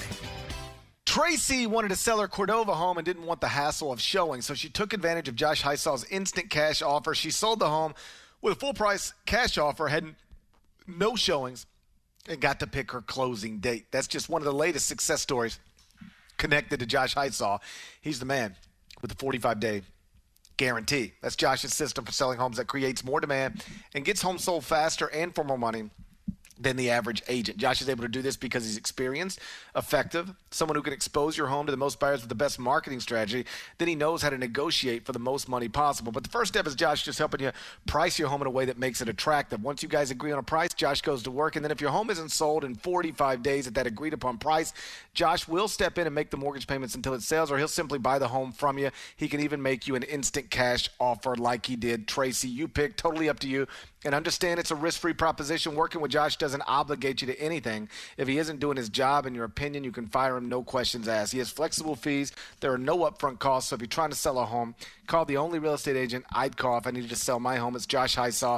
Tracy wanted to sell her Cordova home and didn't want the hassle of showing, so she took advantage of Josh Heisaw's instant cash offer. She sold the home with a full-price cash offer, had no showings, and got to pick her closing date. That's just one of the latest success stories connected to Josh Heisaw. He's the man with the 45-day guarantee. That's Josh's system for selling homes that creates more demand and gets homes sold faster and for more money. than the average agent. Josh is able to do this because he's experienced, effective, someone who can expose your home to the most buyers with the best marketing strategy. Then he knows how to negotiate for the most money possible. But the first step is Josh just helping you price your home in a way that makes it attractive. Once you guys agree on a price, Josh goes to work. And then if your home isn't sold in 45 days at that agreed upon price, Josh will step in and make the mortgage payments until it sells, or he'll simply buy the home from you. He can even make you an instant cash offer like he did Tracy. You pick, totally up to you. And understand it's a risk-free proposition. Working with Josh doesn't obligate you to anything. If he isn't doing his job, in your opinion, you can fire him, no questions asked. He has flexible fees. There are no upfront costs. So if you're trying to sell a home, call the only real estate agent I'd call if I needed to sell my home. It's Josh Hysaw,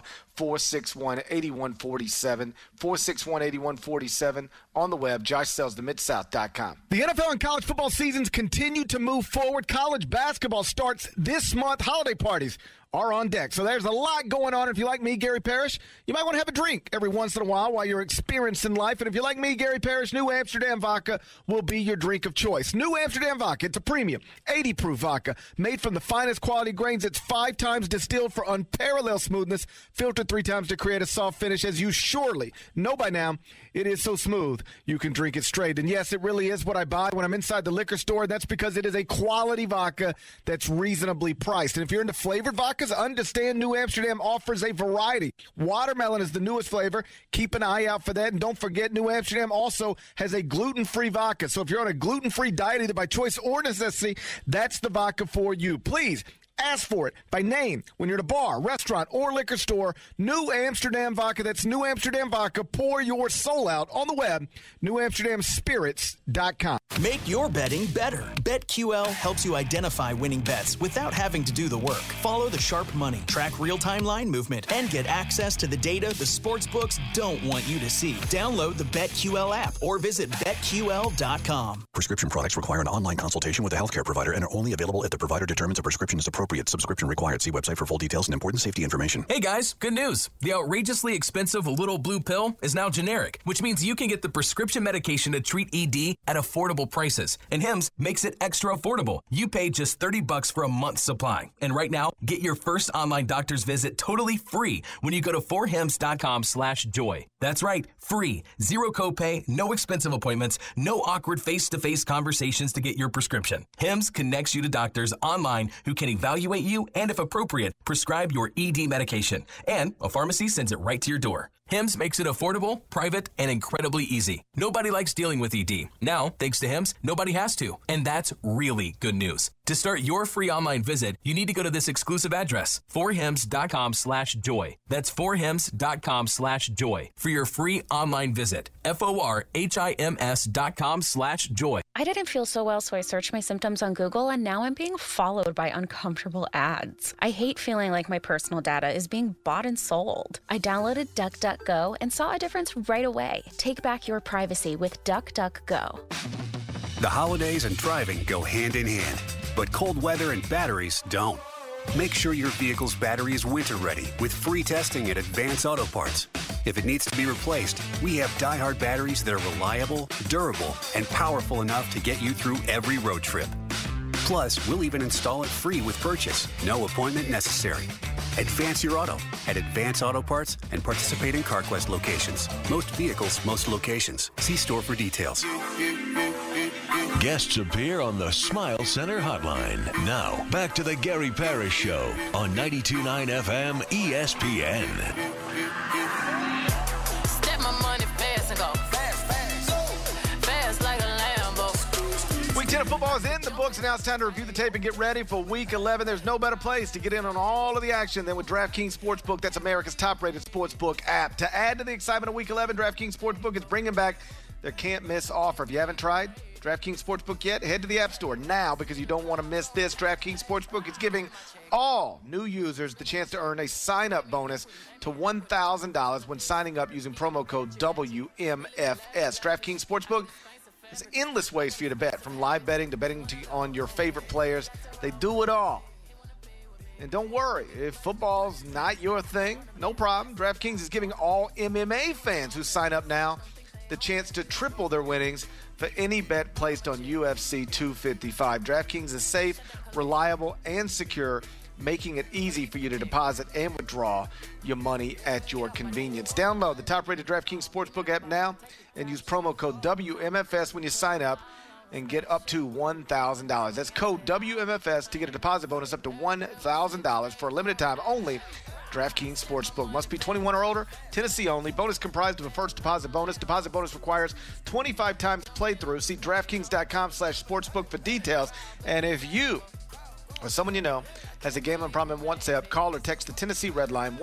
461-8147, 461-8147. On the web, joshsellsthemidsouth.com. The NFL and college football seasons continue to move forward. College basketball starts this month. Holiday parties are on deck. So there's a lot going on. If you like me, Gary Parrish, you might want to have a drink every once in a while you're experiencing life. And if you like me, Gary Parrish, New Amsterdam Vodka will be your drink of choice. New Amsterdam Vodka, it's a premium 80-proof vodka made from the finest quality grains. It's 5 times distilled for unparalleled smoothness, filtered 3 times to create a soft finish. As you surely know by now, it is so smooth you can drink it straight. And yes, it really is what I buy when I'm inside the liquor store. That's because it is a quality vodka that's reasonably priced. And if you're into flavored vodkas, understand New Amsterdam offers a variety. Watermelon is the newest flavor. Keep an eye out for that. And don't forget, New Amsterdam also has a gluten-free vodka. So if you're on a gluten-free diet, either by choice or necessity, that's the vodka for you. Please ask for it by name when you're at a bar, restaurant, or liquor store. New Amsterdam Vodka. That's New Amsterdam Vodka. Pour your soul out on the web, newamsterdamspirits.com. Make your betting better. BetQL helps you identify winning bets without having to do the work. Follow the sharp money, track real-time line movement, and get access to the data the sportsbooks don't want you to see. Download the BetQL app or visit BetQL.com. Prescription products require an online consultation with a healthcare provider and are only available if the provider determines a prescription is appropriate. Subscription required. See website for full details and important safety information. Hey guys, good news. The outrageously expensive Little Blue pill is now generic, which means you can get the prescription medication to treat ED at affordable prices. And Hims makes it extra affordable. You pay just $30 for a month's supply. And right now, get your first online doctor's visit totally free when you go to forhims.com/joy. That's right, free. Zero copay, no expensive appointments, no awkward face-to-face conversations to get your prescription. Hims connects you to doctors online who can evaluate you and, if appropriate, prescribe your ED medication. And a pharmacy sends it right to your door. Hims makes it affordable, private, and incredibly easy. Nobody likes dealing with ED. Now, thanks to Hims, nobody has to. And that's really good news. To start your free online visit, you need to go to this exclusive address, forhims.com/joy. That's forhims.com/joy for your free online visit. forhims.com/joy. I didn't feel so well, so I searched my symptoms on Google, and now I'm being followed by uncomfortable ads. I hate feeling like my personal data is being bought and sold. I downloaded DuckDuckGo and saw a difference right away. Take back your privacy with DuckDuckGo. The holidays and driving go hand in hand, but cold weather and batteries don't. Make sure your vehicle's battery is winter ready with free testing at Advance Auto Parts. If it needs to be replaced, we have Die-Hard batteries that are reliable, durable, and powerful enough to get you through every road trip. Plus, we'll even install it free with purchase. No appointment necessary. Advance your auto at Advance Auto Parts and participating CarQuest locations. Most vehicles, most locations. See store for details. Guests appear on the Smile Center hotline. Now, back to the Gary Parrish Show on 92.9 FM ESPN. Step my money fast and go fast like a Lambo. Week 10 of football is in the books, and now it's time to review the tape and get ready for Week 11. There's no better place to get in on all of the action than with DraftKings Sportsbook. That's America's top-rated sportsbook app. To add to the excitement of Week 11, DraftKings Sportsbook is bringing back their can't-miss offer. If you haven't tried DraftKings Sportsbook yet, head to the App Store now because you don't want to miss this. DraftKings Sportsbook is giving all new users the chance to earn a sign-up bonus to $1,000 when signing up using promo code WMFS. DraftKings Sportsbook has endless ways for you to bet, from live betting to betting on your favorite players. They do it all. And don't worry, if football's not your thing, no problem. DraftKings is giving all MMA fans who sign up now the chance to triple their winnings for any bet placed on UFC 255. DraftKings is safe, reliable, and secure. making it easy for you to deposit and withdraw your money at your convenience. Download the top-rated DraftKings Sportsbook app now and use promo code WMFS when you sign up and get up to $1,000. That's code WMFS to get a deposit bonus up to $1,000 for a limited time only. DraftKings Sportsbook. Must be 21 or older. Tennessee only. Bonus comprised of a first deposit bonus. Deposit bonus requires 25 times playthrough. See DraftKings.com/sportsbook for details. And if you or someone you know has a gambling problem and wants help, call or text the Tennessee Red Line,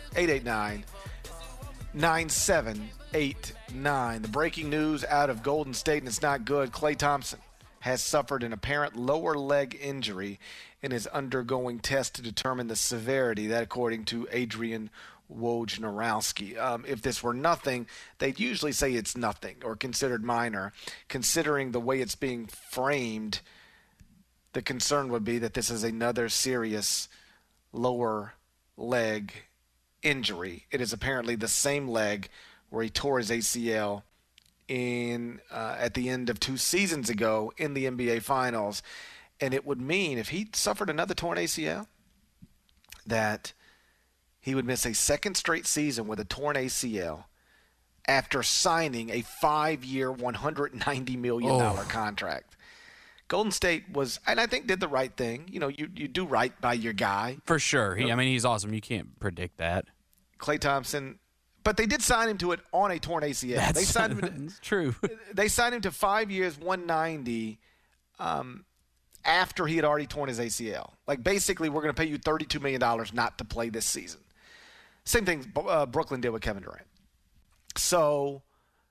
1-800-889-9789. The breaking news out of Golden State, and it's not good. Klay Thompson has suffered an apparent lower leg injury and is undergoing tests to determine the severity. That, according to Adrian Wojnarowski. If this were nothing, they'd usually say it's nothing or considered minor. Considering the way it's being framed, the concern would be that this is another serious lower leg injury. It is apparently the same leg where he tore his ACL at the end of 2 seasons ago in the NBA Finals. And it would mean, if he suffered another torn ACL, that he would miss a second straight season with a torn ACL after signing a 5-year, $190 million contract. Golden State was, and I think did the right thing. You know, you do right by your guy. For sure. He's awesome. You can't predict that. Klay Thompson. But they did sign him to it on a torn ACL. They signed him. That's true. They signed him to 5 years, $190 after he had already torn his ACL. Like, basically, we're going to pay you $32 million not to play this season. Same thing Brooklyn did with Kevin Durant. So,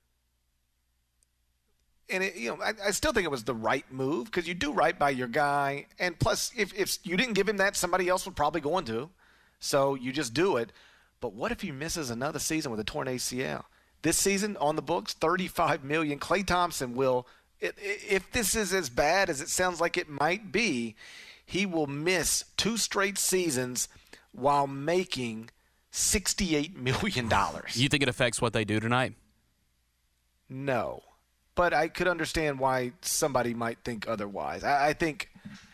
and I still think it was the right move because you do right by your guy. And plus, if you didn't give him that, somebody else would probably go into. So you just do it. But what if he misses another season with a torn ACL? This season on the books, $35 million. Klay Thompson will, if this is as bad as it sounds like it might be, he will miss 2 straight seasons while making $68 million. You think it affects what they do tonight? No. But I could understand why somebody might think otherwise. I think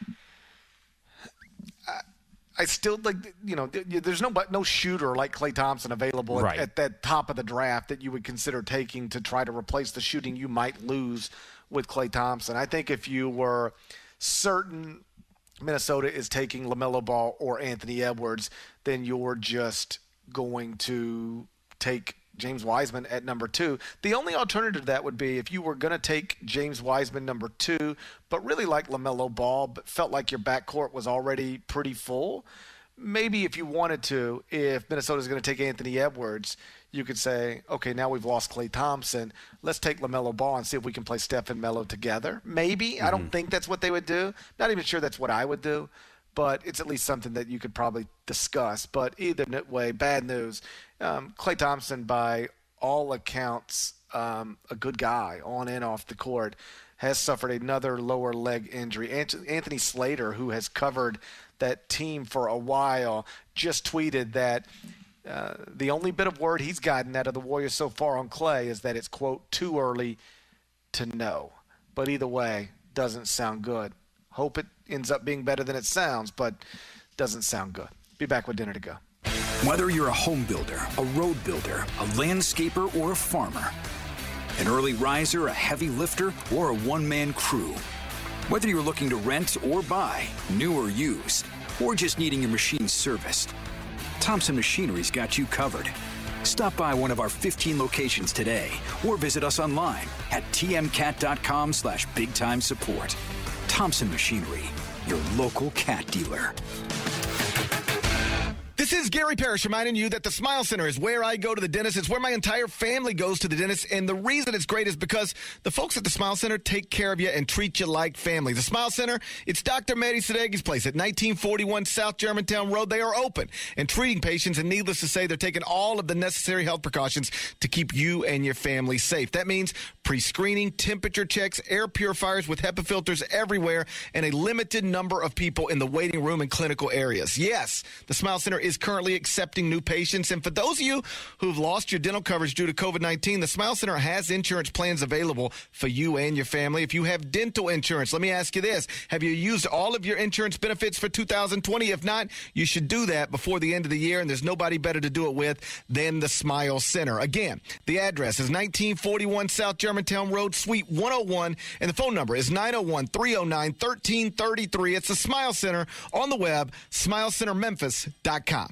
I still there's no shooter like Klay Thompson available at that top of the draft that you would consider taking to try to replace the shooting you might lose with Klay Thompson. I think if you were certain Minnesota is taking LaMelo Ball or Anthony Edwards, then you're just going to take James Wiseman at number 2. The only alternative to that would be if you were going to take James Wiseman number 2, but really like LaMelo Ball, but felt like your backcourt was already pretty full. Maybe if you wanted to, if Minnesota's going to take Anthony Edwards, you could say, okay, now we've lost Klay Thompson. Let's take LaMelo Ball and see if we can play Steph and Melo together. Maybe. I don't think that's what they would do. Not even sure that's what I would do. But it's at least something that you could probably discuss. But either way, bad news. Klay Thompson, by all accounts, a good guy on and off the court, has suffered another lower leg injury. Anthony Slater, who has covered that team for a while, just tweeted that the only bit of word he's gotten out of the Warriors so far on Klay is that it's, quote, too early to know. But either way, doesn't sound good. Hope it ends up being better than it sounds, but doesn't sound good. Be back with dinner to go. Whether you're a home builder, a road builder, a landscaper, or a farmer, an early riser, a heavy lifter, or a one-man crew, whether you're looking to rent or buy, new or used, or just needing your machine serviced, Thompson Machinery's got you covered. Stop by one of our 15 locations today or visit us online at tmcat.com/bigtimesupport. Thompson Machinery, your local cat dealer. This is Gary Parrish reminding you that the Smile Center is where I go to the dentist. It's where my entire family goes to the dentist. And the reason it's great is because the folks at the Smile Center take care of you and treat you like family. The Smile Center, it's Dr. Mehdi Sadegi's place at 1941 South Germantown Road. They are open and treating patients. And needless to say, they're taking all of the necessary health precautions to keep you and your family safe. That means pre-screening, temperature checks, air purifiers with HEPA filters everywhere, and a limited number of people in the waiting room and clinical areas. Yes, the Smile Center is is currently accepting new patients. And for those of you who've lost your dental coverage due to COVID-19, the Smile Center has insurance plans available for you and your family. If you have dental insurance, let me ask you this. Have you used all of your insurance benefits for 2020? If not, you should do that before the end of the year, and there's nobody better to do it with than the Smile Center. Again, the address is 1941 South Germantown Road, Suite 101, and the phone number is 901-309-1333. It's the Smile Center on the web, smilecentermemphis.com.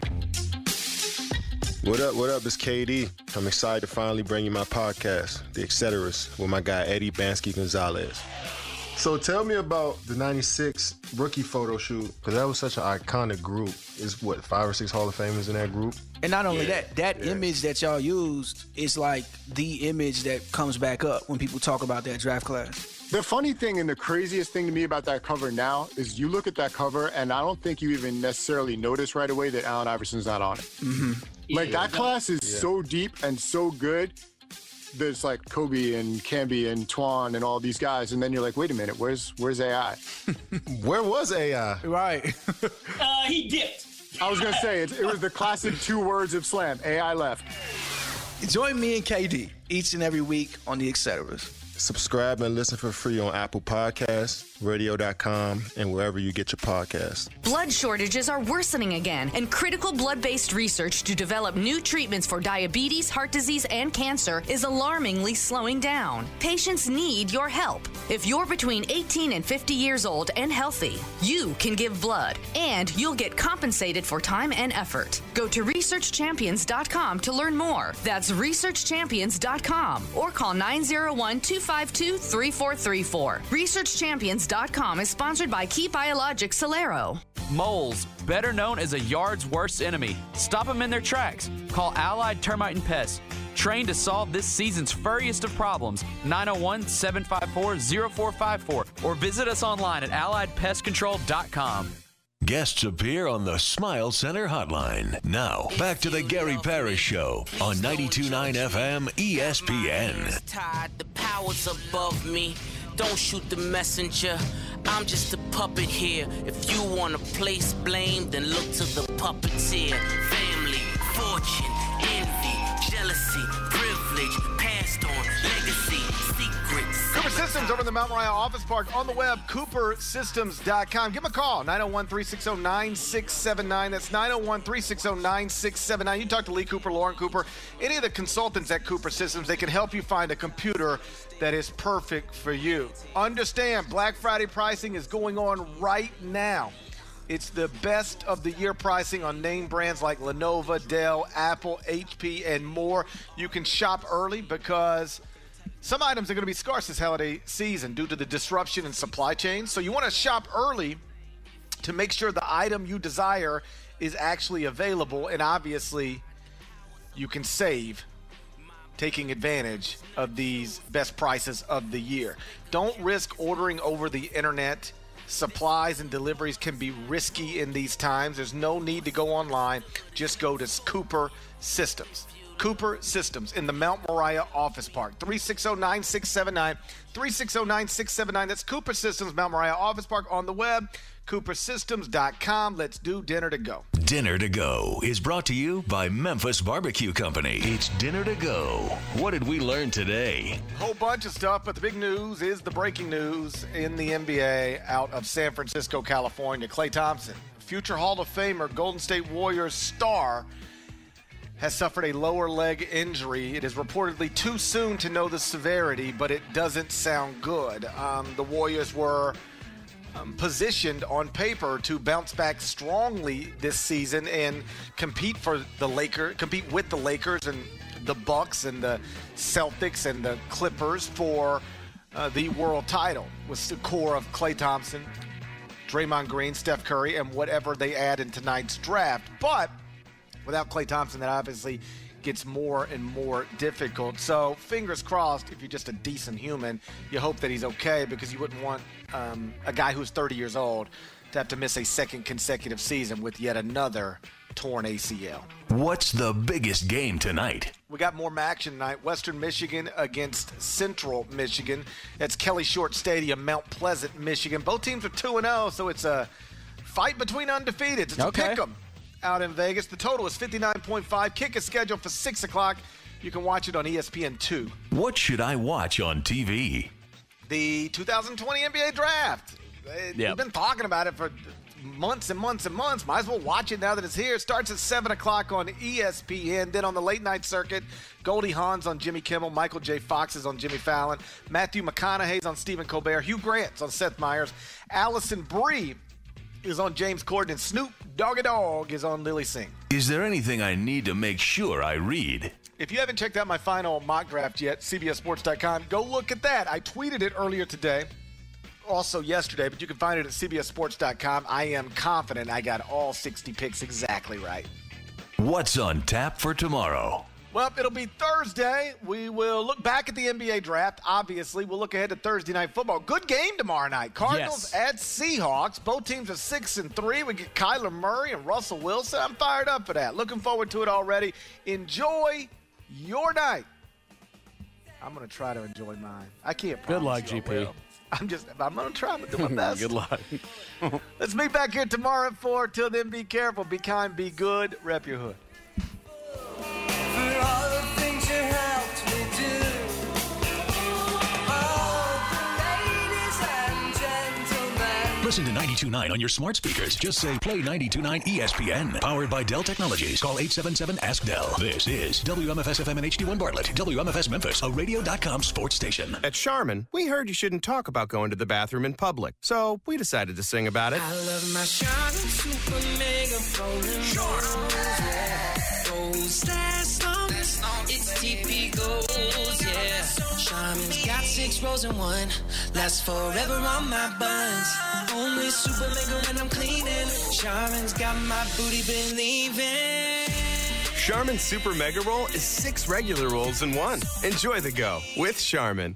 What up? It's KD. I'm excited to finally bring you my podcast, The Etceteras, with my guy Eddie Bansky-Gonzalez. So tell me about the 96 rookie photo shoot, because that was such an iconic group. It's 5 or 6 Hall of Famers in that group? And not only that image that y'all used is like the image that comes back up when people talk about that draft class. The funny thing and the craziest thing to me about that cover now is you look at that cover and I don't think you even necessarily notice right away that Allen Iverson's not on it. Mm-hmm. Like that class is so deep and so good. There's like Kobe and Camby and Twan and all these guys, and then you're like, wait a minute, where's AI? Where was AI? Right. He dipped. I was gonna say it was the classic 2 words of slam. AI left. Join me and KD each and every week on The Etceteras. Subscribe and listen for free on Apple Podcasts, radio.com, and wherever you get your podcasts. Blood shortages are worsening again, and critical blood-based research to develop new treatments for diabetes, heart disease, and cancer is alarmingly slowing down. Patients need your help. If you're between 18 and 50 years old and healthy, you can give blood, and you'll get compensated for time and effort. Go to researchchampions.com to learn more. That's researchchampions.com, or call 901-252-3434. ResearchChampions.com is sponsored by Key Biologics Solero. Moles, better known as a yard's worst enemy. Stop them in their tracks. Call Allied Termite and Pests. Trained to solve this season's furriest of problems. 901-754-0454. Or visit us online at AlliedPestControl.com. Guests appear on the Smile Center hotline. Now, back to the Gary Parrish Show on 92.9 FM ESPN. Tired, the powers above me. Don't shoot the messenger. I'm just a puppet here. If you want to place blame, then look to the puppeteer. Family, fortune, envy, jealousy, privilege, passed on, legacy, secrets. Cooper Systems over in the Mount Moriah Office Park on the web, coopersystems.com. Give them a call, 901-360-9679. That's 901-360-9679. You talk to Lee Cooper, Lauren Cooper, any of the consultants at Cooper Systems, they can help you find a computer that is perfect for you. Understand, Black Friday pricing is going on right now. It's the best of the year pricing on name brands like Lenovo, Dell, Apple, HP, and more. You can shop early because some items are going to be scarce this holiday season due to the disruption in supply chains. So you want to shop early to make sure the item you desire is actually available, and obviously you can save taking advantage of these best prices of the year. Don't risk ordering over the internet. Supplies and deliveries can be risky in these times. There's no need to go online. Just go to Cooper Systems. Cooper Systems in the Mount Moriah Office Park. 360-9679. 360-9679. That's Cooper Systems, Mount Moriah Office Park on the web. coopersystems.com. Let's do Dinner to Go. Dinner to Go is brought to you by Memphis Barbecue Company. It's Dinner to Go. What did we learn today? Whole bunch of stuff, but the big news is the breaking news in the NBA out of San Francisco, California. Klay Thompson, future Hall of Famer, Golden State Warriors star, has suffered a lower leg injury. It is reportedly too soon to know the severity, but it doesn't sound good. The Warriors were positioned on paper to bounce back strongly this season and compete with the Lakers and the Bucks and the Celtics and the Clippers for the world title, with the core of Klay Thompson, Draymond Green, Steph Curry, and whatever they add in tonight's draft. But without Klay Thompson, that obviously gets more and more difficult. So fingers crossed, if you're just a decent human, you hope that he's okay, because you wouldn't want a guy who's 30 years old to have to miss a second consecutive season with yet another torn ACL. What's the biggest game tonight? We got more action tonight. Western Michigan against Central Michigan. That's Kelly Short Stadium, Mount Pleasant, Michigan. Both teams are 2-0, so it's a fight between undefeateds. It's a pick 'em. out in Vegas. The total is 59.5. Kick is scheduled for 6 o'clock. You can watch it on ESPN2. What should I watch on TV? The 2020 NBA Draft. We've been talking about it for months and months and months. Might as well watch it now that it's here. It starts at 7 o'clock on ESPN. Then on the late night circuit, Goldie Hawn's on Jimmy Kimmel. Michael J. Fox is on Jimmy Fallon. Matthew McConaughey's on Stephen Colbert. Hugh Grant's on Seth Meyers. Allison Brie is on James Corden. And Snoop Doggy Dogg is on Lily Singh. Is there anything I need to make sure I read? If you haven't checked out my final mock draft yet, CBSSports.com, go look at that. I tweeted it earlier today, also yesterday, but you can find it at CBSSports.com. I am confident I got all 60 picks exactly right. What's on tap for tomorrow? Well, it'll be Thursday. We will look back at the NBA draft. Obviously, we'll look ahead to Thursday night football. Good game tomorrow night. Cardinals at Seahawks. Both teams are 6-3. We get Kyler Murray and Russell Wilson. I'm fired up for that. Looking forward to it already. Enjoy your night. I'm going to try to enjoy mine. I can't promise. Good luck, GP. I'm going to try to do my best. Good luck. Let's meet back here tomorrow at 4. Till then, be careful, be kind, be good. Rep your hood. For all the things you helped me do. Listen to 92.9 on your smart speakers. Just say play 92.9 ESPN. Powered by Dell Technologies. Call 877-ASK-DELL. This is WMFS-FM and HD1 Bartlett. WMFS Memphis, a radio.com sports station. At Charmin, we heard you shouldn't talk about going to the bathroom in public. So we decided to sing about it. I love my Charmin Super Mega Frozen. Goes last long. It's TP Gold, yeah. Charmin's got 6 rows in one. Lasts forever on my buns. Only Super Mega when I'm cleaning. Charmin's got my booty believing. Charmin Super Mega Roll is 6 regular rolls in one. Enjoy the go with Charmin.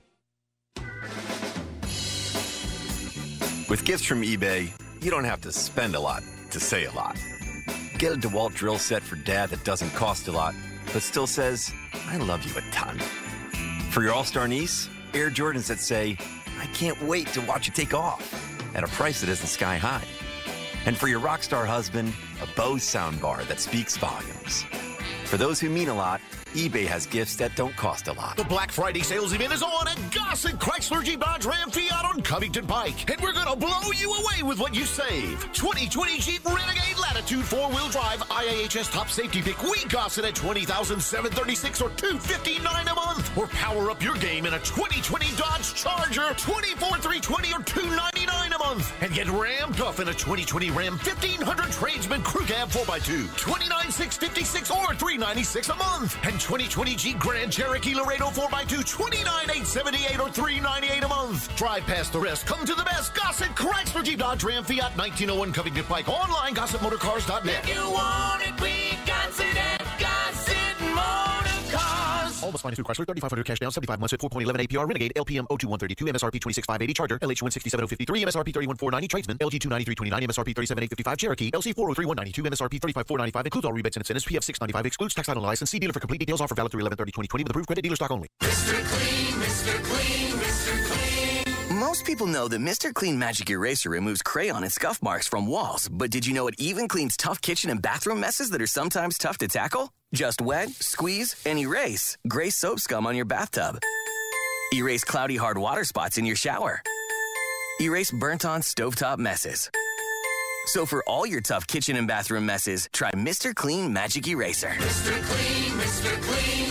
With gifts from eBay, you don't have to spend a lot to say a lot. Get a DeWalt drill set for Dad that doesn't cost a lot, but still says, I love you a ton. For your all-star niece, Air Jordans that say, I can't wait to watch you take off, at a price that isn't sky high. And for your rock star husband, a Bose soundbar that speaks volumes. For those who mean a lot, eBay has gifts that don't cost a lot. The Black Friday sales event is on at Gossett Chrysler Jeep Dodge Ram Fiat on Covington Pike. And we're going to blow you away with what you save. 2020 Jeep Renegade Latitude 4-wheel drive IAHS top safety pick. We Gossett at $20,736 or $259 a month. Or power up your game in a 2020 Dodge Charger, $24,320 or $299 a month. And get rammed up in a 2020 Ram 1500 Tradesman Crew Cab 4x2, $29,656 or $396 a month. And 2020 Jeep Grand Cherokee Laredo 4x2, $29,878 or $398 a month. Drive past the rest. Come to the best. Gossett Chrysler Jeep Dodge Ram Fiat 1901 Covington Pike. Online, GossettMotorCars.net. If you want it, we got it at Gossett Motorcars. All must finance through Chrysler. 3,500 cash down, 75 months at 4.11 APR. Renegade LPM 02132, MSRP 26,580. Charger LH 167,053, MSRP 31,490. Tradesman LG 293,29, MSRP 37,855. Cherokee LC 403,192, MSRP 35,495. Includes all rebates and incentives. PF 695 excludes tax, title, and license. See dealer for complete details. Offer valid through 11/30/2020 with approved credit. Dealer stock only. Mr. Clean, Mr. Clean, Mr. Clean. Most people know that Mr. Clean Magic Eraser removes crayon and scuff marks from walls, but did you know it even cleans tough kitchen and bathroom messes that are sometimes tough to tackle? Just wet, squeeze, and erase gray soap scum on your bathtub. Erase cloudy hard water spots in your shower. Erase burnt-on stovetop messes. So for all your tough kitchen and bathroom messes, try Mr. Clean Magic Eraser. Mr. Clean, Mr. Clean,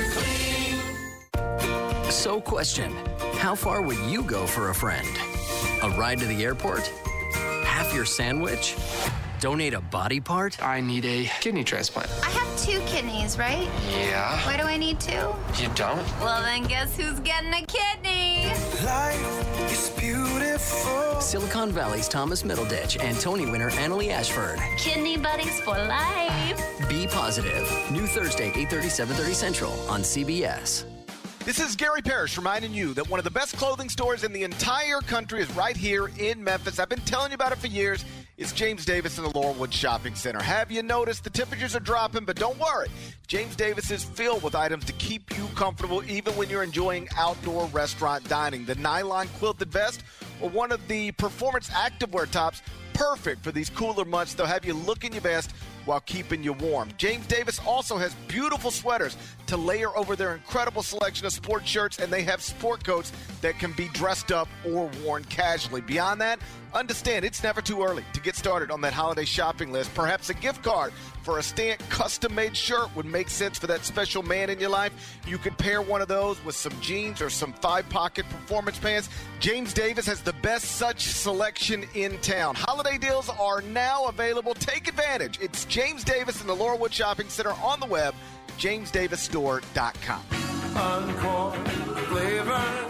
Mr. Clean. So question, how far would you go for a friend? A ride to the airport? Half your sandwich? Donate a body part? I need a kidney transplant. I have 2 kidneys, right? Yeah. Why do I need 2? You don't? Well, then guess who's getting a kidney? Life is beautiful. Silicon Valley's Thomas Middleditch and Tony winner Annalie Ashford. Kidney buddies for life. Be positive. New Thursday, 8:30, 7:30 Central on CBS. This is Gary Parrish reminding you that one of the best clothing stores in the entire country is right here in Memphis. I've been telling you about it for years. It's James Davis in the Laurelwood Shopping Center. Have you noticed the temperatures are dropping? But don't worry. James Davis is filled with items to keep you comfortable even when you're enjoying outdoor restaurant dining. The nylon quilted vest or one of the performance activewear tops, perfect for these cooler months. They'll have you looking your best while keeping you warm. James Davis also has beautiful sweaters to layer over their incredible selection of sports shirts, and they have sport coats that can be dressed up or worn casually. Beyond that, understand it's never too early to get started on that holiday shopping list. Perhaps a gift card for a Stant custom-made shirt would make sense for that special man in your life. You could pair one of those with some jeans or some thigh-pocket performance pants. James Davis has the best such selection in town. Holiday deals are now available. Take advantage. It's James Davis in the Laurelwood Shopping Center on the web, jamesdavisstore.com. Uncorked flavor,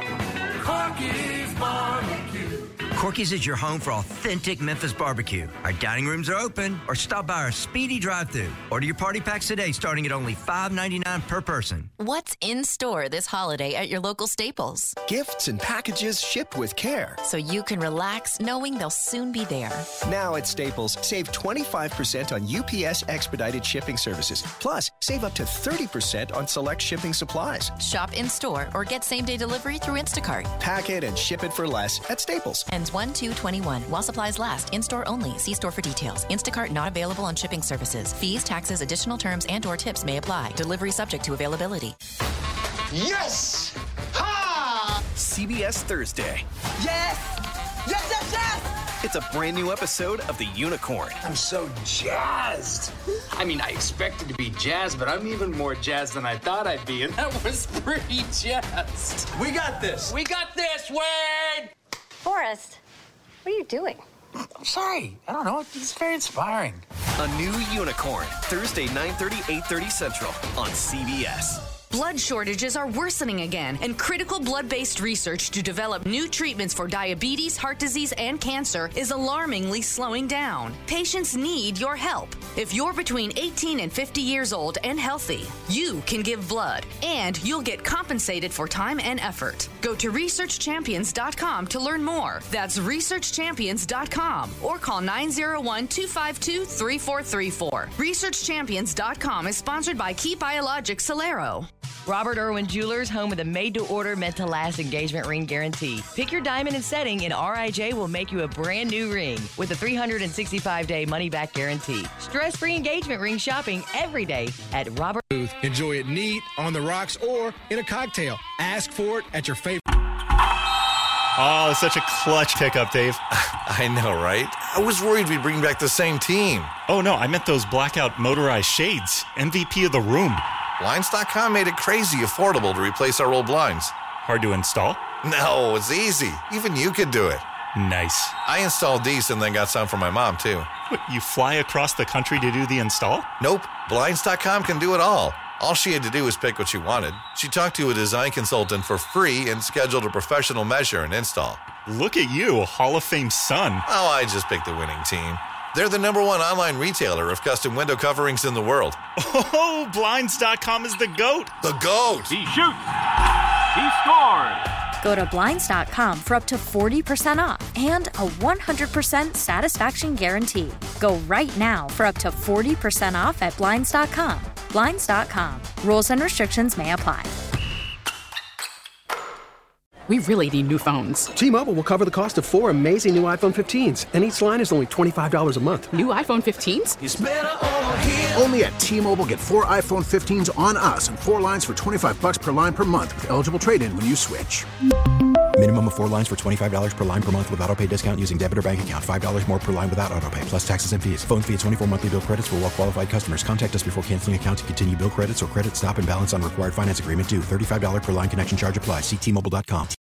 Corky's barbecue. Corky's is your home for authentic Memphis barbecue. Our dining rooms are open, or stop by our speedy drive-thru. Order your party packs today starting at only $5.99 per person. What's in store this holiday at your local Staples? Gifts and packages shipped with care. So you can relax knowing they'll soon be there. Now at Staples, save 25% on UPS expedited shipping services. Plus, save up to 30% on select shipping supplies. Shop in store or get same-day delivery through Instacart. Pack it and ship it for less at Staples. Ends 1/2/21 while supplies last. In-store only. See store for details. Instacart not available on shipping services. Fees, taxes, additional terms, and/or tips may apply. Delivery subject to availability. Yes! Ha! CBS Thursday. Yes! Yes, yes, yes! It's a brand new episode of The Unicorn. I'm so jazzed. I mean, I expected to be jazzed, but I'm even more jazzed than I thought I'd be, and that was pretty jazzed. We got this. We got this, Wade! Forrest, what are you doing? I'm sorry. I don't know. It's very inspiring. A new Unicorn. Thursday, 9:30, 8:30 Central on CBS. Blood shortages are worsening again, and critical blood-based research to develop new treatments for diabetes, heart disease, and cancer is alarmingly slowing down. Patients need your help. If you're between 18 and 50 years old and healthy, you can give blood, and you'll get compensated for time and effort. Go to researchchampions.com to learn more. That's researchchampions.com, or call 901-252-3434. Researchchampions.com is sponsored by Key Biologics Solero. Robert Irwin Jewelers, home of the made-to-order, meant-to-last engagement ring guarantee. Pick your diamond and setting, and RIJ will make you a brand new ring with a 365-day money-back guarantee. Stress-free engagement ring shopping every day at Robert. Enjoy it neat, on the rocks, or in a cocktail. Ask for it at your favorite. Oh, such a clutch pickup, Dave. I know, right? I was worried we'd bring back the same team. Oh, no, I meant those blackout motorized shades. MVP of the room. Blinds.com made it crazy affordable to replace our old blinds. Hard to install? No, it's easy. Even you could do it. Nice. I installed these and then got some for my mom, too. What, you fly across the country to do the install? Nope. Blinds.com can do it all. All she had to do was pick what she wanted. She talked to a design consultant for free and scheduled a professional measure and install. Look at you, a Hall of Fame son. Oh, I just picked the winning team. They're the #1 online retailer of custom window coverings in the world. Oh, Blinds.com is the GOAT. The GOAT. He shoots. He scores. Go to Blinds.com for up to 40% off and a 100% satisfaction guarantee. Go right now for up to 40% off at Blinds.com. Blinds.com. Rules and restrictions may apply. We really need new phones. T-Mobile will cover the cost of 4 amazing new iPhone 15s, and each line is only $25 a month. New iPhone 15s? It's better over here. Only at T-Mobile, get 4 iPhone 15s on us and 4 lines for $25 per line per month with eligible trade-in when you switch. Minimum of 4 lines for $25 per line per month with auto pay discount using debit or bank account. $5 more per line without auto pay, plus taxes and fees. Phone fee at 24 monthly bill credits for well-qualified customers. Contact us before canceling account to continue bill credits or credit stop and balance on required finance agreement due. $35 per line connection charge applies. See T-Mobile.com.